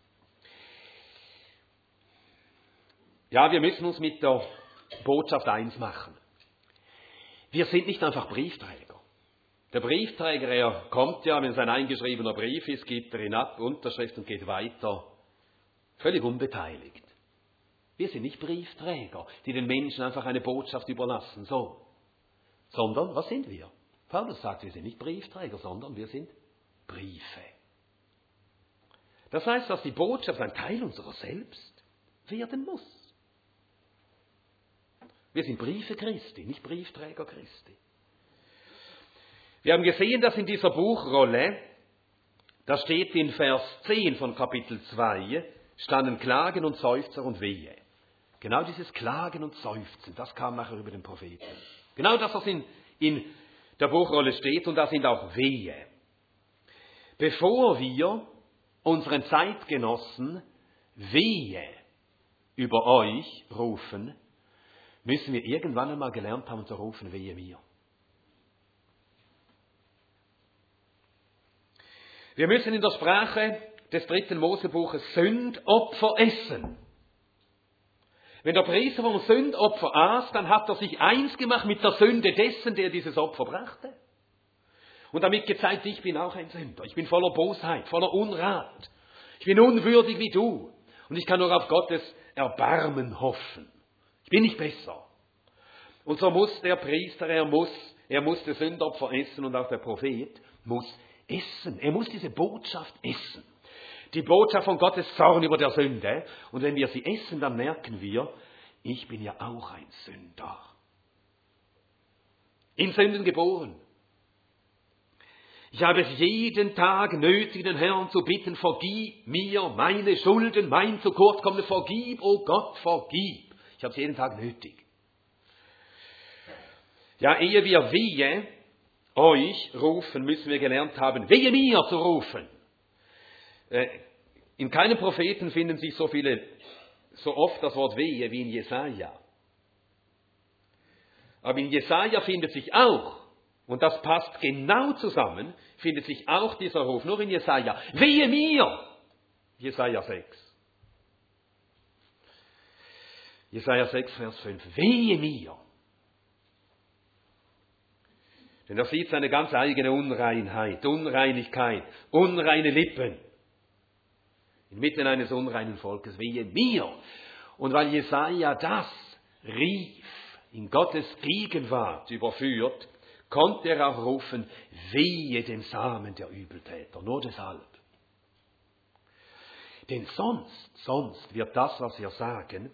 Ja, wir müssen uns mit der Botschaft eins machen. Wir sind nicht einfach Briefträger. Der Briefträger, er kommt ja, wenn es ein eingeschriebener Brief ist, gibt er ihn ab, Unterschrift und geht weiter. Völlig unbeteiligt. Wir sind nicht Briefträger, die den Menschen einfach eine Botschaft überlassen, so. Sondern, was sind wir? Paulus sagt, wir sind nicht Briefträger, sondern wir sind Briefe. Das heißt, dass die Botschaft ein Teil unserer selbst werden muss. Wir sind Briefe Christi, nicht Briefträger Christi. Wir haben gesehen, dass in dieser Buchrolle, da steht in Vers zehn von Kapitel zwei, standen Klagen und Seufzer und Wehe. Genau dieses Klagen und Seufzen, das kam nachher über den Propheten. Genau das, was in, in der Buchrolle steht, und da sind auch Wehe. Bevor wir unseren Zeitgenossen Wehe über euch rufen, müssen wir irgendwann einmal gelernt haben zu rufen, wehe mir. Wir müssen in der Sprache des dritten Mosebuches Sündopfer essen. Wenn der Priester vom Sündopfer aß, dann hat er sich eins gemacht mit der Sünde dessen, der dieses Opfer brachte. Und damit gezeigt, ich bin auch ein Sünder. Ich bin voller Bosheit, voller Unrat. Ich bin unwürdig wie du. Und ich kann nur auf Gottes Erbarmen hoffen. Ich bin nicht besser. Und so muss der Priester, er muss, er muss das Sündopfer essen, und auch der Prophet muss essen. Er muss diese Botschaft essen. Die Botschaft von Gottes Zorn über der Sünde. Und wenn wir sie essen, dann merken wir, ich bin ja auch ein Sünder. In Sünden geboren. Ich habe es jeden Tag nötig, den Herrn zu bitten, vergib mir meine Schulden, mein zu kurz kommende, vergib, oh Gott, vergib. Ich habe es jeden Tag nötig. Ja, ehe wir wehe euch rufen, müssen wir gelernt haben, wehe mir zu rufen. In keinem Propheten finden sich so viele, so oft das Wort wehe wie in Jesaja. Aber in Jesaja findet sich auch, und das passt genau zusammen, findet sich auch dieser Ruf, nur in Jesaja, wehe mir! Jesaja sechs. Jesaja sechs, Vers fünf. Wehe mir! Denn er sieht seine ganz eigene Unreinheit, Unreinigkeit, unreine Lippen. Inmitten eines unreinen Volkes, wehe mir! Und weil Jesaja das rief, in Gottes Gegenwart überführt, konnte er auch rufen, wehe dem Samen der Übeltäter, nur deshalb. Denn sonst, sonst wird das, was wir sagen,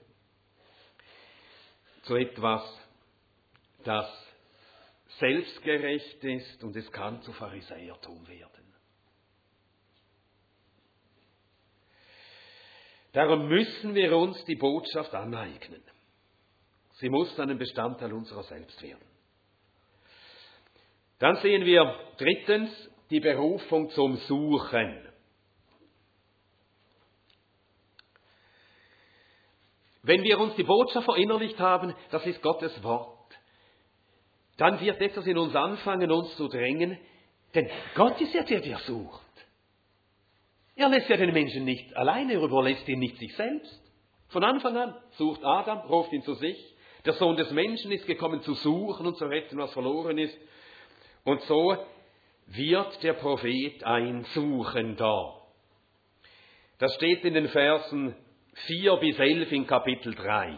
zu etwas, das selbstgerecht ist und es kann zu Pharisäertum werden. Darum müssen wir uns die Botschaft aneignen. Sie muss ein Bestandteil unserer selbst werden. Dann sehen wir drittens die Berufung zum Suchen. Wenn wir uns die Botschaft verinnerlicht haben, das ist Gottes Wort, dann wird etwas in uns anfangen, uns zu drängen, denn Gott ist ja der, der sucht. Er lässt ja den Menschen nicht alleine, er überlässt ihn nicht sich selbst. Von Anfang an sucht Adam, ruft ihn zu sich. Der Sohn des Menschen ist gekommen zu suchen und zu retten, was verloren ist. Und so wird der Prophet ein Suchender. Das steht in den Versen vier bis elf in Kapitel drei.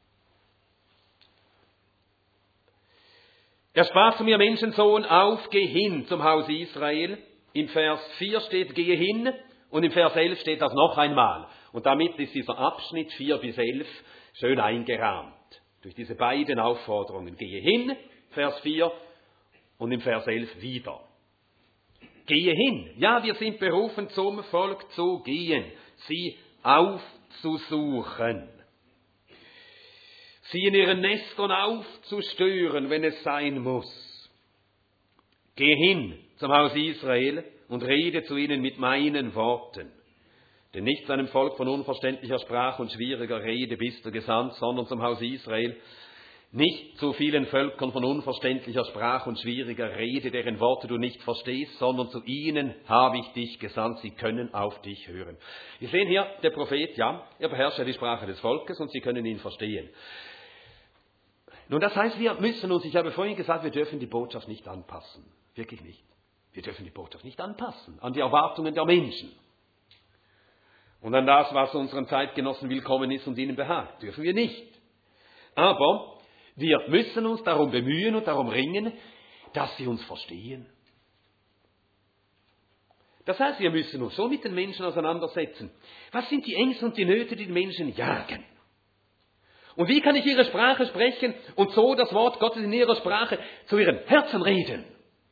Er sprach zu mir, Menschensohn, auf, geh hin zum Haus Israel. Im Vers vier steht, gehe hin, und im Vers elf steht das noch einmal. Und damit ist dieser Abschnitt vier bis elf schön eingerahmt. Durch diese beiden Aufforderungen. Gehe hin, Vers vier, und im Vers elf wieder. Gehe hin. Ja, wir sind berufen, zum Volk zu gehen, sie aufzusuchen, sie in ihren Nestern aufzustören, wenn es sein muss. Geh hin zum Haus Israel und rede zu ihnen mit meinen Worten. Denn nicht zu einem Volk von unverständlicher Sprache und schwieriger Rede bist du gesandt, sondern zum Haus Israel, nicht zu vielen Völkern von unverständlicher Sprache und schwieriger Rede, deren Worte du nicht verstehst, sondern zu ihnen habe ich dich gesandt, sie können auf dich hören. Wir sehen hier, der Prophet, ja, er beherrscht ja die Sprache des Volkes und sie können ihn verstehen. Nun, das heißt, wir müssen uns, ich habe vorhin gesagt, wir dürfen die Botschaft nicht anpassen. Wirklich nicht. Wir dürfen die Botschaft nicht anpassen an die Erwartungen der Menschen. Und an das, was unseren Zeitgenossen willkommen ist und ihnen behagt. Dürfen wir nicht. Aber wir müssen uns darum bemühen und darum ringen, dass sie uns verstehen. Das heißt, wir müssen uns so mit den Menschen auseinandersetzen. Was sind die Ängste und die Nöte, die die Menschen jagen? Und wie kann ich ihre Sprache sprechen und so das Wort Gottes in ihrer Sprache zu ihren Herzen reden?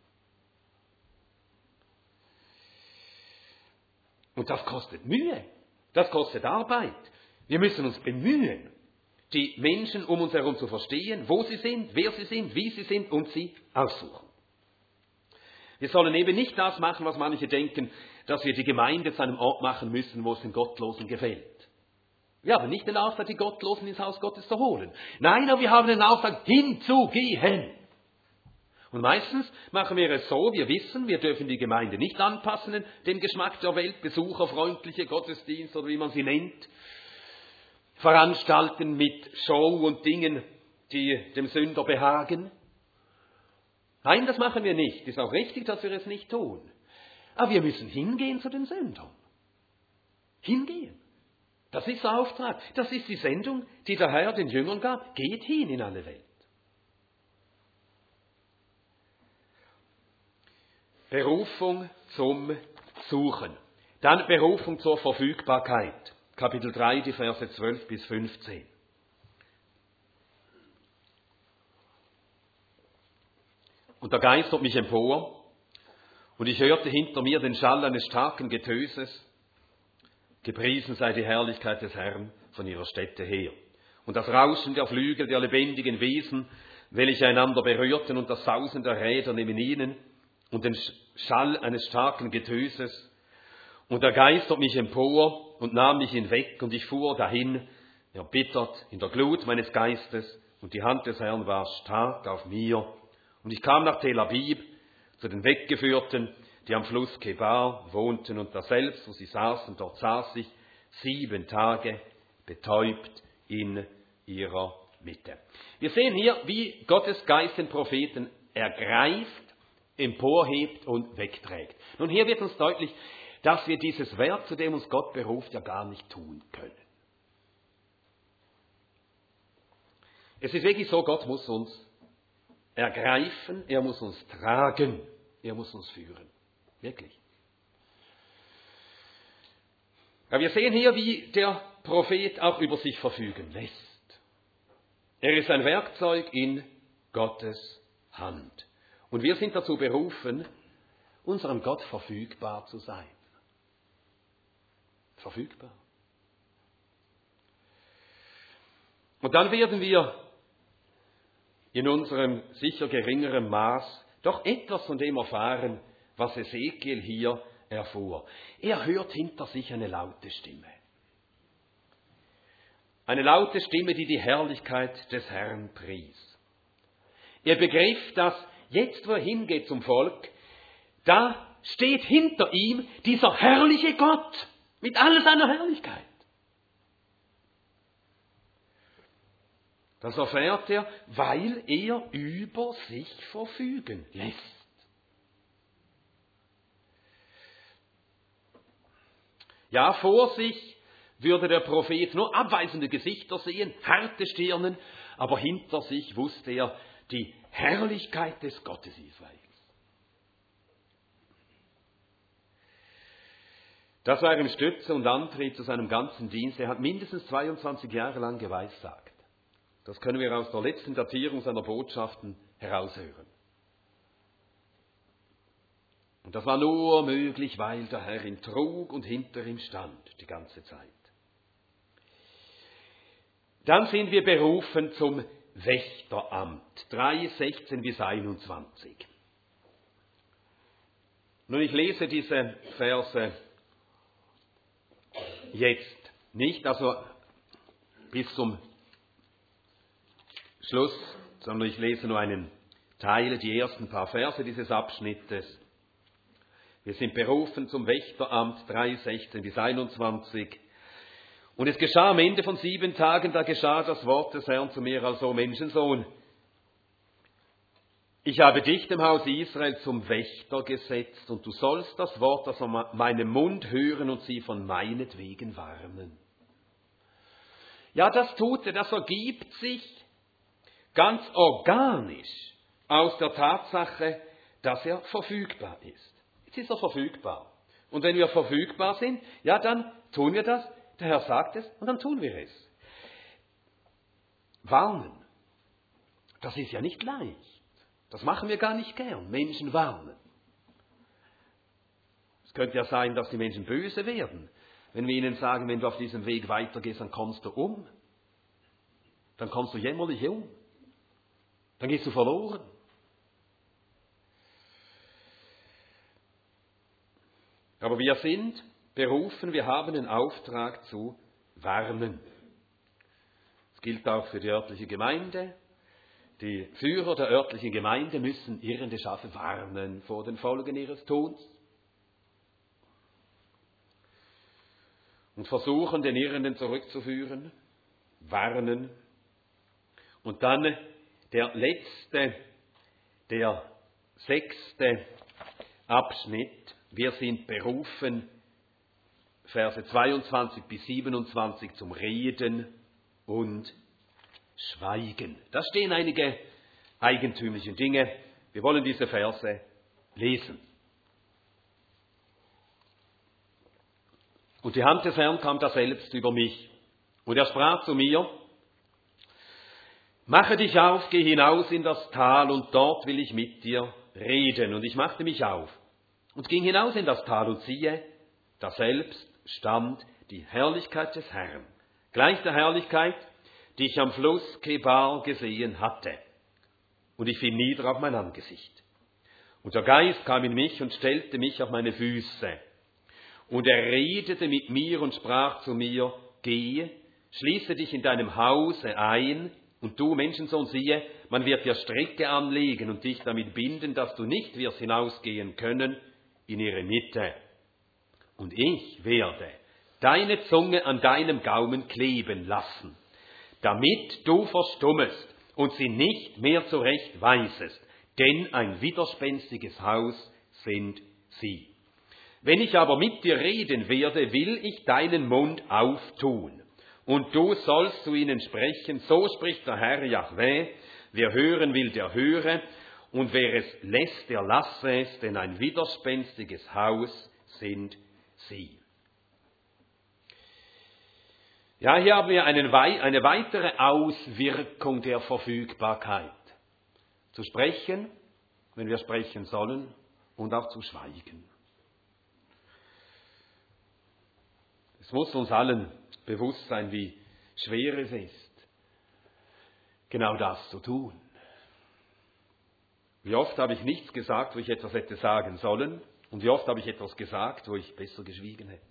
Und das kostet Mühe, das kostet Arbeit. Wir müssen uns bemühen, die Menschen um uns herum zu verstehen, wo sie sind, wer sie sind, wie sie sind und sie aussuchen. Wir sollen eben nicht das machen, was manche denken, dass wir die Gemeinde zu einem Ort machen müssen, wo es den Gottlosen gefällt. Wir haben nicht den Auftrag, die Gottlosen ins Haus Gottes zu holen. Nein, aber wir haben den Auftrag, hinzugehen. Und meistens machen wir es so, wir wissen, wir dürfen die Gemeinde nicht anpassen, dem Geschmack der Welt, besucherfreundliche Gottesdienste oder wie man sie nennt, veranstalten mit Show und Dingen, die dem Sünder behagen. Nein, das machen wir nicht. Ist auch richtig, dass wir es nicht tun. Aber wir müssen hingehen zu den Sündern. Hingehen. Das ist der Auftrag. Das ist die Sendung, die der Herr den Jüngern gab. Geht hin in alle Welt. Berufung zum Suchen. Dann Berufung zur Verfügbarkeit. Kapitel drei, die Verse zwölf bis fünfzehn. Und der Geist hob mich empor, und ich hörte hinter mir den Schall eines starken Getöses. Gepriesen sei die Herrlichkeit des Herrn von ihrer Stätte her. Und das Rauschen der Flügel der lebendigen Wesen, welche einander berührten, und das Sausen der Räder neben ihnen, und den Schall eines starken Getöses. Und der Geist hob mich empor und nahm mich hinweg, und ich fuhr dahin, erbittert in der Glut meines Geistes, Und die Hand des Herrn war stark auf mir. Und ich kam nach Tel Aviv zu den Weggeführten, die am Fluss Kebar wohnten, und daselbst, wo sie saßen, dort saß ich sieben Tage betäubt in ihrer Mitte. Wir sehen hier, wie Gottes Geist den Propheten ergreift, emporhebt und wegträgt. Nun, hier wird uns deutlich, dass wir dieses Werk, zu dem uns Gott beruft, ja gar nicht tun können. Es ist wirklich so, Gott muss uns ergreifen, er muss uns tragen, er muss uns führen. Wirklich. Ja, wir sehen hier, wie der Prophet auch über sich verfügen lässt. Er ist ein Werkzeug in Gottes Hand. Und wir sind dazu berufen, unserem Gott verfügbar zu sein. Verfügbar. Und dann werden wir in unserem sicher geringeren Maß doch etwas von dem erfahren, was Ezekiel hier erfuhr. Er hört hinter sich eine laute Stimme. Eine laute Stimme, die die Herrlichkeit des Herrn pries. Er begriff, dass jetzt, wo er hingeht zum Volk, da steht hinter ihm dieser herrliche Gott mit all seiner Herrlichkeit. Das erfährt er, weil er über sich verfügen lässt. Ja, vor sich würde der Prophet nur abweisende Gesichter sehen, harte Stirnen, aber hinter sich wusste er die Herrlichkeit des Gottes Israels. Das war ihm Stütze und Antrieb zu seinem ganzen Dienst. Er hat mindestens zweiundzwanzig Jahre lang geweissagt. Das können wir aus der letzten Datierung seiner Botschaften heraushören. Und das war nur möglich, weil der Herr ihn trug und hinter ihm stand die ganze Zeit. Dann sind wir berufen zum Wächteramt. drei, sechzehn bis einundzwanzig. Nun, ich lese diese Verse jetzt nicht, also bis zum Schluss, sondern ich lese nur einen Teil, die ersten paar Verse dieses Abschnittes. Wir sind berufen zum Wächteramt, drei, sechzehn bis einundzwanzig. Und es geschah am Ende von sieben Tagen, da geschah das Wort des Herrn zu mir als, o Menschensohn. Ich habe dich dem Haus Israel zum Wächter gesetzt, und du sollst das Wort aus meinem Mund hören und sie von meinetwegen warnen. Ja, das tut er, das ergibt sich ganz organisch aus der Tatsache, dass er verfügbar ist. Jetzt ist er verfügbar. Und wenn wir verfügbar sind, ja, dann tun wir das. Der Herr sagt es und dann tun wir es. Warnen, das ist ja nicht leicht. Das machen wir gar nicht gern, Menschen warnen. Es könnte ja sein, dass die Menschen böse werden, wenn wir ihnen sagen, wenn du auf diesem Weg weitergehst, dann kommst du um. Dann kommst du jämmerlich um. Dann gehst du verloren. Aber wir sind berufen, wir haben den Auftrag zu warnen. Das gilt auch für die örtliche Gemeinde. Die Führer der örtlichen Gemeinde müssen irrende Schafe warnen vor den Folgen ihres Tuns und versuchen, den Irrenden zurückzuführen, warnen. Und dann der letzte, der sechste Abschnitt. Wir sind berufen, Verse zweiundzwanzig bis siebenundzwanzig, zum Reden und Schweigen. Da stehen einige eigentümliche Dinge. Wir wollen diese Verse lesen. Und die Hand des Herrn kam da selbst über mich. Und er sprach zu mir: Mache dich auf, geh hinaus in das Tal, und dort will ich mit dir reden. Und ich machte mich auf und ging hinaus in das Tal, und siehe, daselbst stand die Herrlichkeit des Herrn, gleich der Herrlichkeit, die ich am Fluss Kebar gesehen hatte. Und ich fiel nieder auf mein Angesicht. Und der Geist kam in mich und stellte mich auf meine Füße. Und er redete mit mir und sprach zu mir: Gehe, schließe dich in deinem Hause ein Und du, Menschensohn, siehe, man wird dir Stricke anlegen und dich damit binden, dass du nicht wirst hinausgehen können in ihre Mitte. Und ich werde deine Zunge an deinem Gaumen kleben lassen, damit du verstummest und sie nicht mehr zurecht weisest, denn ein widerspenstiges Haus sind sie. Wenn ich aber mit dir reden werde, will ich deinen Mund auftun, und du sollst zu ihnen sprechen, so spricht der Herr Jahwe, wer hören will, der höre, und wer es lässt, der lasse es, denn ein widerspenstiges Haus sind sie. Ja, hier haben wir einen, eine weitere Auswirkung der Verfügbarkeit. Zu sprechen, wenn wir sprechen sollen, und auch zu schweigen. Es muss uns allen bewusst sein, wie schwer es ist, genau das zu tun. Wie oft habe ich nichts gesagt, wo ich etwas hätte sagen sollen, und wie oft habe ich etwas gesagt, wo ich besser geschwiegen hätte.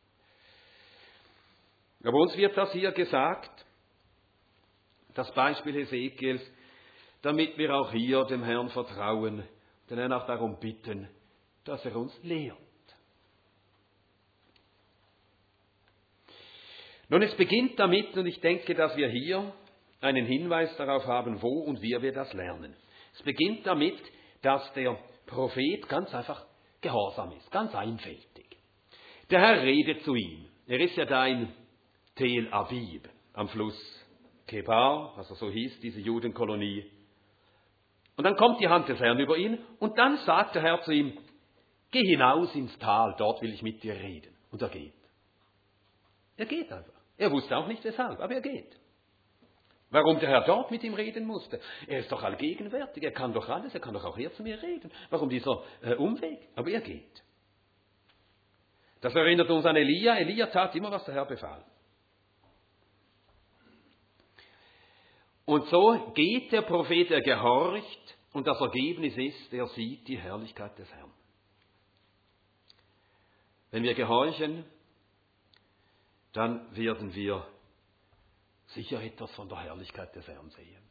Aber uns wird das hier gesagt, das Beispiel Hesekiels, damit wir auch hier dem Herrn vertrauen, den Herrn auch darum bitten, dass er uns lehrt. Nun, es beginnt damit, und ich denke, dass wir hier einen Hinweis darauf haben, wo und wie wir das lernen. Es beginnt damit, dass der Prophet ganz einfach gehorsam ist, ganz einfältig. Der Herr redet zu ihm. Er ist ja da in Tel Aviv, am Fluss Kebar, also so hieß diese Judenkolonie. Und dann kommt die Hand des Herrn über ihn, und dann sagt der Herr zu ihm, geh hinaus ins Tal, dort will ich mit dir reden. Und er geht. Er geht einfach. Er wusste auch nicht weshalb, aber er geht. Warum der Herr dort mit ihm reden musste? Er ist doch allgegenwärtig, er kann doch alles, er kann doch auch hier zu mir reden. Warum dieser äh, Umweg? Aber er geht. Das erinnert uns an Elia. Elia tat immer, was der Herr befahl. Und so geht der Prophet, er gehorcht, und das Ergebnis ist, er sieht die Herrlichkeit des Herrn. Wenn wir gehorchen, dann werden wir sicher etwas von der Herrlichkeit des Herrn sehen.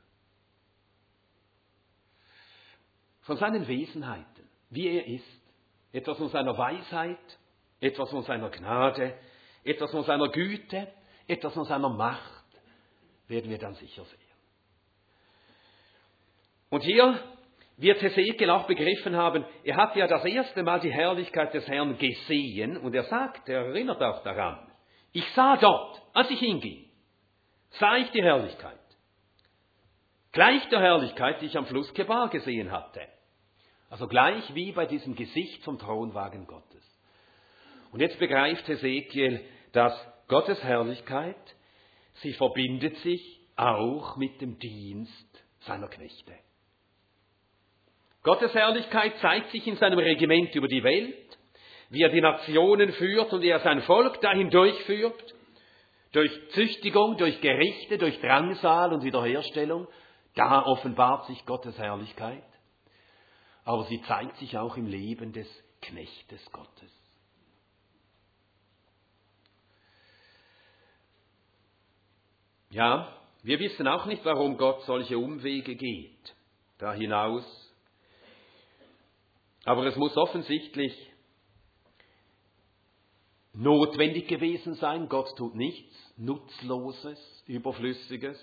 Von seinen Wesenheiten, wie er ist, etwas von seiner Weisheit, etwas von seiner Gnade, etwas von seiner Güte, etwas von seiner Macht, werden wir dann sicher sehen. Und hier wird Hesekiel auch begriffen haben, er hat ja das erste Mal die Herrlichkeit des Herrn gesehen, und er sagt, er erinnert auch daran, ich sah dort, als ich hinging, sah ich die Herrlichkeit. Gleich der Herrlichkeit, die ich am Fluss Kebar gesehen hatte. Also gleich wie bei diesem Gesicht vom Thronwagen Gottes. Und jetzt begreift Hesekiel, dass Gottes Herrlichkeit, sie verbindet sich auch mit dem Dienst seiner Knechte. Gottes Herrlichkeit zeigt sich in seinem Regiment über die Welt, wie er die Nationen führt und wie er sein Volk dahin durchführt, durch Züchtigung, durch Gerichte, durch Drangsal und Wiederherstellung. Da offenbart sich Gottes Herrlichkeit. Aber sie zeigt sich auch im Leben des Knechtes Gottes. Ja, wir wissen auch nicht, warum Gott solche Umwege geht, da hinaus. Aber es muss offensichtlich notwendig gewesen sein. Gott tut nichts Nutzloses, Überflüssiges.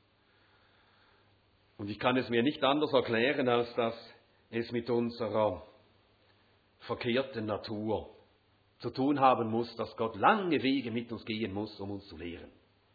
Und ich kann es mir nicht anders erklären, als dass es mit unserer verkehrten Natur zu tun haben muss, dass Gott lange Wege mit uns gehen muss, um uns zu lehren.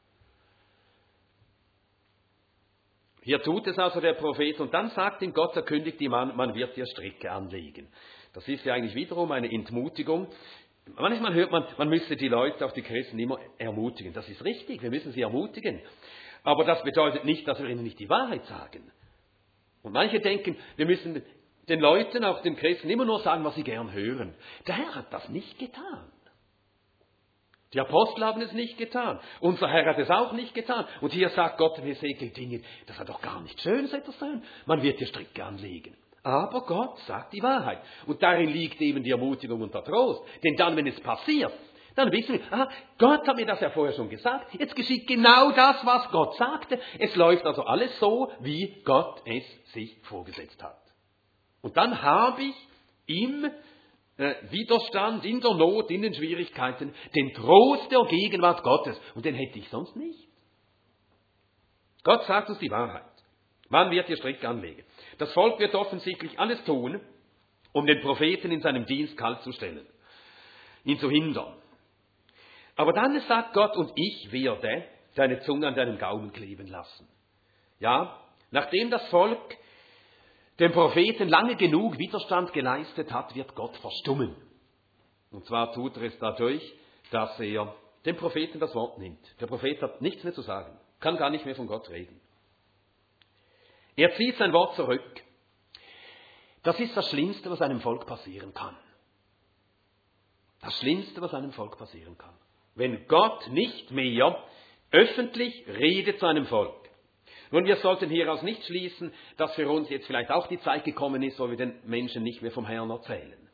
Hier tut es also der Prophet, und dann sagt ihm Gott, er kündigt ihm an, man wird dir Stricke anlegen. Das ist ja eigentlich wiederum eine Entmutigung. Manchmal hört man, man müsse die Leute, auch die Christen, immer ermutigen. Das ist richtig, wir müssen sie ermutigen. Aber das bedeutet nicht, dass wir ihnen nicht die Wahrheit sagen. Und manche denken, wir müssen den Leuten, auch den Christen, immer nur sagen, was sie gern hören. Der Herr hat das nicht getan. Die Apostel haben es nicht getan. Unser Herr hat es auch nicht getan. Und hier sagt Gott in Hesekiel Dinge, das hat doch gar nicht schön, etwas sein. Man wird dir Stricke anlegen. Aber Gott sagt die Wahrheit. Und darin liegt eben die Ermutigung und der Trost. Denn dann, wenn es passiert, Dann wissen wir, aha, Gott hat mir das ja vorher schon gesagt. Jetzt geschieht genau das, was Gott sagte. Es läuft also alles so, wie Gott es sich vorgesetzt hat. Und dann habe ich im äh, Widerstand, in der Not, in den Schwierigkeiten den Trost der Gegenwart Gottes. Und den hätte ich sonst nicht. Gott sagt uns die Wahrheit. Man wird hier Strick anlegen. Das Volk wird offensichtlich alles tun, um den Propheten in seinem Dienst kalt zu stellen, ihn zu hindern. Aber dann sagt Gott, und ich werde deine Zunge an deinem Gaumen kleben lassen. Ja, nachdem das Volk dem Propheten lange genug Widerstand geleistet hat, wird Gott verstummen. Und zwar tut er es dadurch, dass er dem Propheten das Wort nimmt. Der Prophet hat nichts mehr zu sagen, kann gar nicht mehr von Gott reden. Er zieht sein Wort zurück. Das ist das Schlimmste, was einem Volk passieren kann. Das Schlimmste, was einem Volk passieren kann. Wenn Gott nicht mehr öffentlich redet zu einem Volk. Nun, wir sollten hieraus nicht schließen, dass für uns jetzt vielleicht auch die Zeit gekommen ist, wo wir den Menschen nicht mehr vom Herrn erzählen.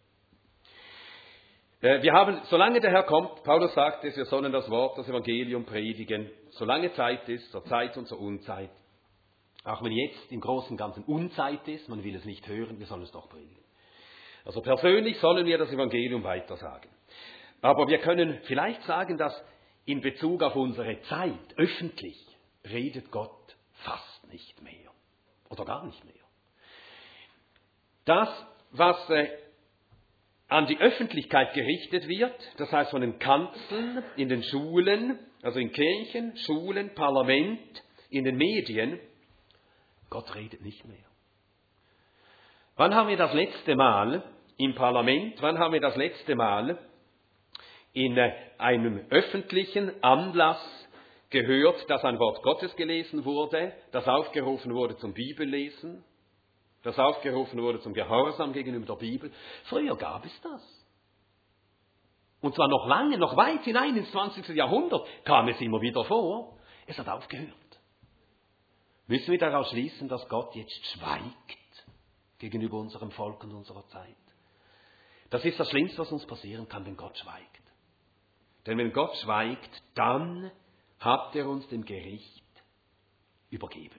Wir haben, solange der Herr kommt, Paulus sagt es, wir sollen das Wort, das Evangelium predigen, solange Zeit ist, zur Zeit und zur Unzeit. Auch wenn jetzt im Großen und Ganzen Unzeit ist, man will es nicht hören, wir sollen es doch predigen. Also persönlich sollen wir das Evangelium weitersagen. Aber wir können vielleicht sagen, dass in Bezug auf unsere Zeit öffentlich redet Gott fast nicht mehr. Oder gar nicht mehr. Das, was äh, an die Öffentlichkeit gerichtet wird, das heißt von den Kanzeln, in den Schulen, also in Kirchen, Schulen, Parlament, in den Medien, Gott redet nicht mehr. Wann haben wir das letzte Mal im Parlament, wann haben wir das letzte Mal in einem öffentlichen Anlass gehört, dass ein Wort Gottes gelesen wurde, dass aufgerufen wurde zum Bibellesen, dass aufgerufen wurde zum Gehorsam gegenüber der Bibel? Früher gab es das. Und zwar noch lange, noch weit hinein ins zwanzigste Jahrhundert kam es immer wieder vor. Es hat aufgehört. Müssen wir daraus schließen, dass Gott jetzt schweigt gegenüber unserem Volk und unserer Zeit? Das ist das Schlimmste, was uns passieren kann, wenn Gott schweigt. Denn wenn Gott schweigt, dann hat er uns dem Gericht übergeben.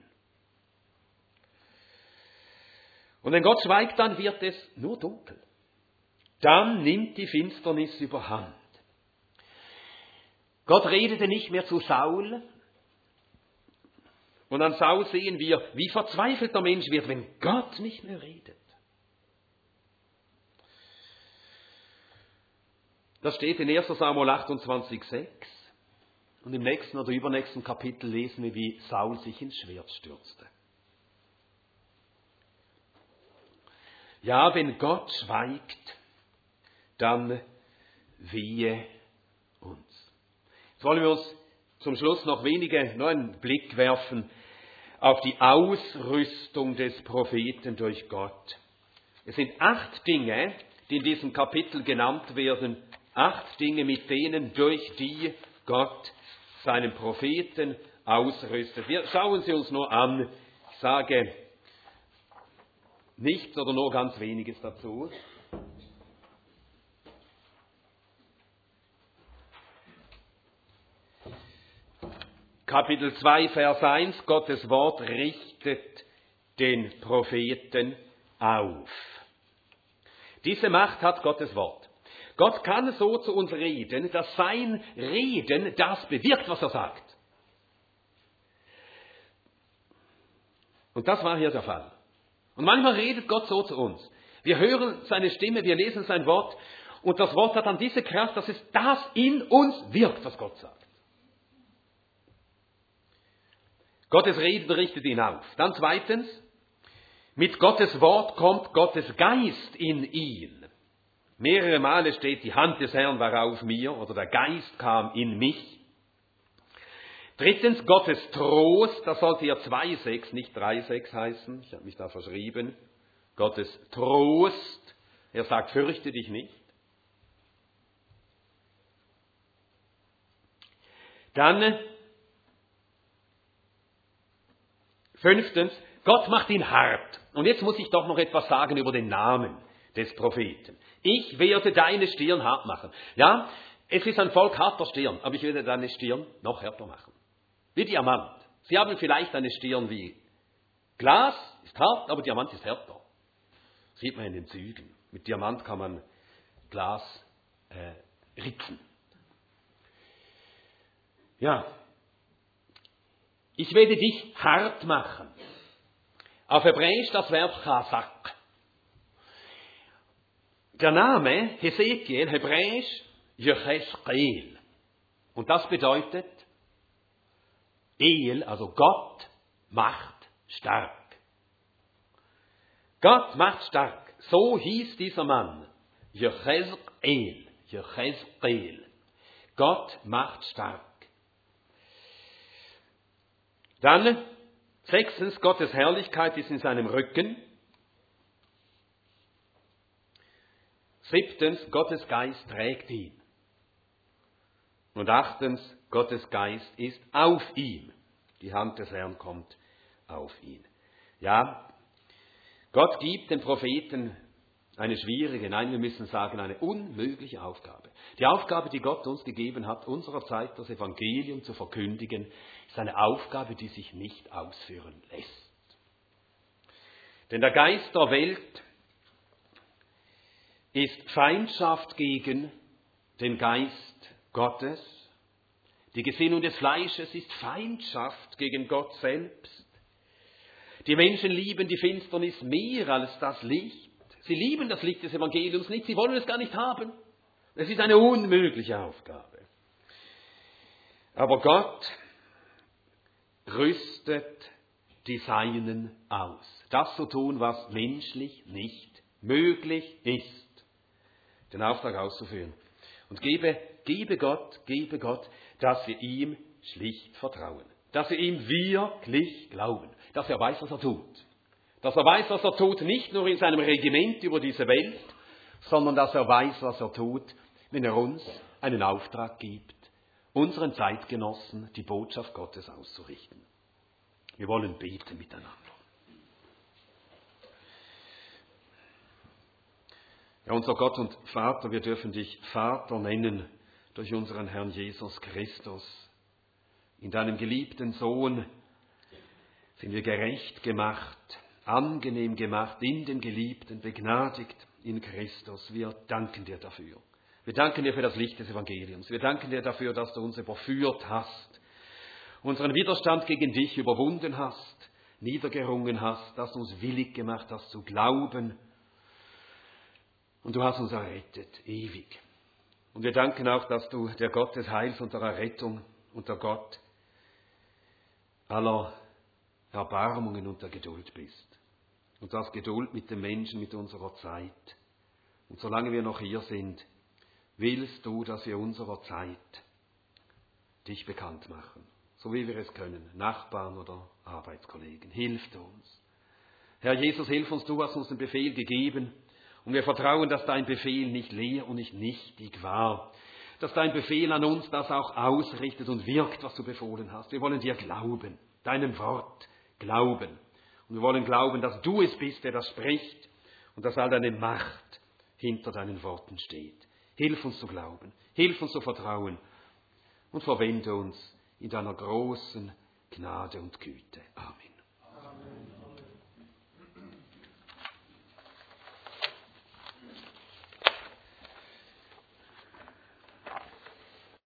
Und wenn Gott schweigt, dann wird es nur dunkel. Dann nimmt die Finsternis überhand. Gott redete nicht mehr zu Saul. Und an Saul sehen wir, wie verzweifelt der Mensch wird, wenn Gott nicht mehr redet. Das steht in erster Samuel achtundzwanzig, sechs. Und im nächsten oder übernächsten Kapitel lesen wir, wie Saul sich ins Schwert stürzte. Ja, wenn Gott schweigt, dann wehe uns. Jetzt wollen wir uns zum Schluss noch wenige, noch einen Blick werfen auf die Ausrüstung des Propheten durch Gott. Es sind acht Dinge, die in diesem Kapitel genannt werden, acht Dinge, mit denen, durch die Gott seinen Propheten ausrüstet. Wir schauen sie uns nur an. Ich sage nichts oder nur ganz weniges dazu. Kapitel zwei, Vers eins, Gottes Wort richtet den Propheten auf. Diese Macht hat Gottes Wort. Gott kann so zu uns reden, dass sein Reden das bewirkt, was er sagt. Und das war hier der Fall. Und manchmal redet Gott so zu uns. Wir hören seine Stimme, wir lesen sein Wort und das Wort hat dann diese Kraft, dass es das in uns wirkt, was Gott sagt. Gottes Reden richtet ihn auf. Dann zweitens, mit Gottes Wort kommt Gottes Geist in ihn. Mehrere Male steht, die Hand des Herrn war auf mir oder der Geist kam in mich. Drittens, Gottes Trost, das sollte hier zwei sechs, nicht drei sechs heißen. Ich habe mich da verschrieben. Gottes Trost, er sagt, fürchte dich nicht. Dann fünftens, Gott macht ihn hart. Und jetzt muss ich doch noch etwas sagen über den Namen des Propheten. Ich werde deine Stirn hart machen. Ja, Es ist ein Volk harter Stirn, aber ich würde deine Stirn noch härter machen. Wie Diamant. Sie haben vielleicht eine Stirn wie Glas, ist hart, aber Diamant ist härter. Sieht man in den Zügen. Mit Diamant kann man Glas äh, ritzen. Ja. Ich werde dich hart machen. Auf Hebräisch das Verb Chazak. Der Name Hesekiel, Hebräisch Yechezkel. Und das bedeutet, El, also Gott, macht stark. Gott macht stark. So hieß dieser Mann. Yechezkel. Yechezkel. Gott macht stark. Dann, sechstens, Gottes Herrlichkeit ist in seinem Rücken. Siebtens, Gottes Geist trägt ihn. Und achtens, Gottes Geist ist auf ihm. Die Hand des Herrn kommt auf ihn. Ja, Gott gibt den Propheten eine schwierige, nein, wir müssen sagen, eine unmögliche Aufgabe. Die Aufgabe, die Gott uns gegeben hat, unserer Zeit das Evangelium zu verkündigen, ist eine Aufgabe, die sich nicht ausführen lässt. Denn der Geist der Welt ist Feindschaft gegen den Geist Gottes. Die Gesinnung des Fleisches ist Feindschaft gegen Gott selbst. Die Menschen lieben die Finsternis mehr als das Licht. Sie lieben das Licht des Evangeliums nicht, sie wollen es gar nicht haben. Es ist eine unmögliche Aufgabe. Aber Gott rüstet die Seinen aus, das zu tun, was menschlich nicht möglich ist. Den Auftrag auszuführen. Und gebe, gebe Gott, gebe Gott, dass wir ihm schlicht vertrauen. Dass wir ihm wirklich glauben. Dass er weiß, was er tut. Dass er weiß, was er tut, nicht nur in seinem Regiment über diese Welt, sondern dass er weiß, was er tut, wenn er uns einen Auftrag gibt, unseren Zeitgenossen die Botschaft Gottes auszurichten. Wir wollen beten miteinander. Ja, unser Gott und Vater, wir dürfen dich Vater nennen durch unseren Herrn Jesus Christus. In deinem geliebten Sohn sind wir gerecht gemacht, angenehm gemacht, in dem Geliebten, begnadigt in Christus. Wir danken dir dafür. Wir danken dir für das Licht des Evangeliums. Wir danken dir dafür, dass du uns überführt hast, unseren Widerstand gegen dich überwunden hast, niedergerungen hast, dass du uns willig gemacht hast zu glauben. Und du hast uns errettet, ewig. Und wir danken auch, dass du der Gott des Heils und der Errettung und der Gott aller Erbarmungen und der Geduld bist. Und du hast Geduld mit den Menschen, mit unserer Zeit. Und solange wir noch hier sind, willst du, dass wir unserer Zeit dich bekannt machen. So wie wir es können, Nachbarn oder Arbeitskollegen. Hilf uns. Herr Jesus, hilf uns, du hast uns den Befehl gegeben. Und wir vertrauen, dass dein Befehl nicht leer und nicht nichtig war. Dass dein Befehl an uns das auch ausrichtet und wirkt, was du befohlen hast. Wir wollen dir glauben, deinem Wort glauben. Und wir wollen glauben, dass du es bist, der das spricht und dass all deine Macht hinter deinen Worten steht. Hilf uns zu glauben, hilf uns zu vertrauen und verwende uns in deiner großen Gnade und Güte. Amen.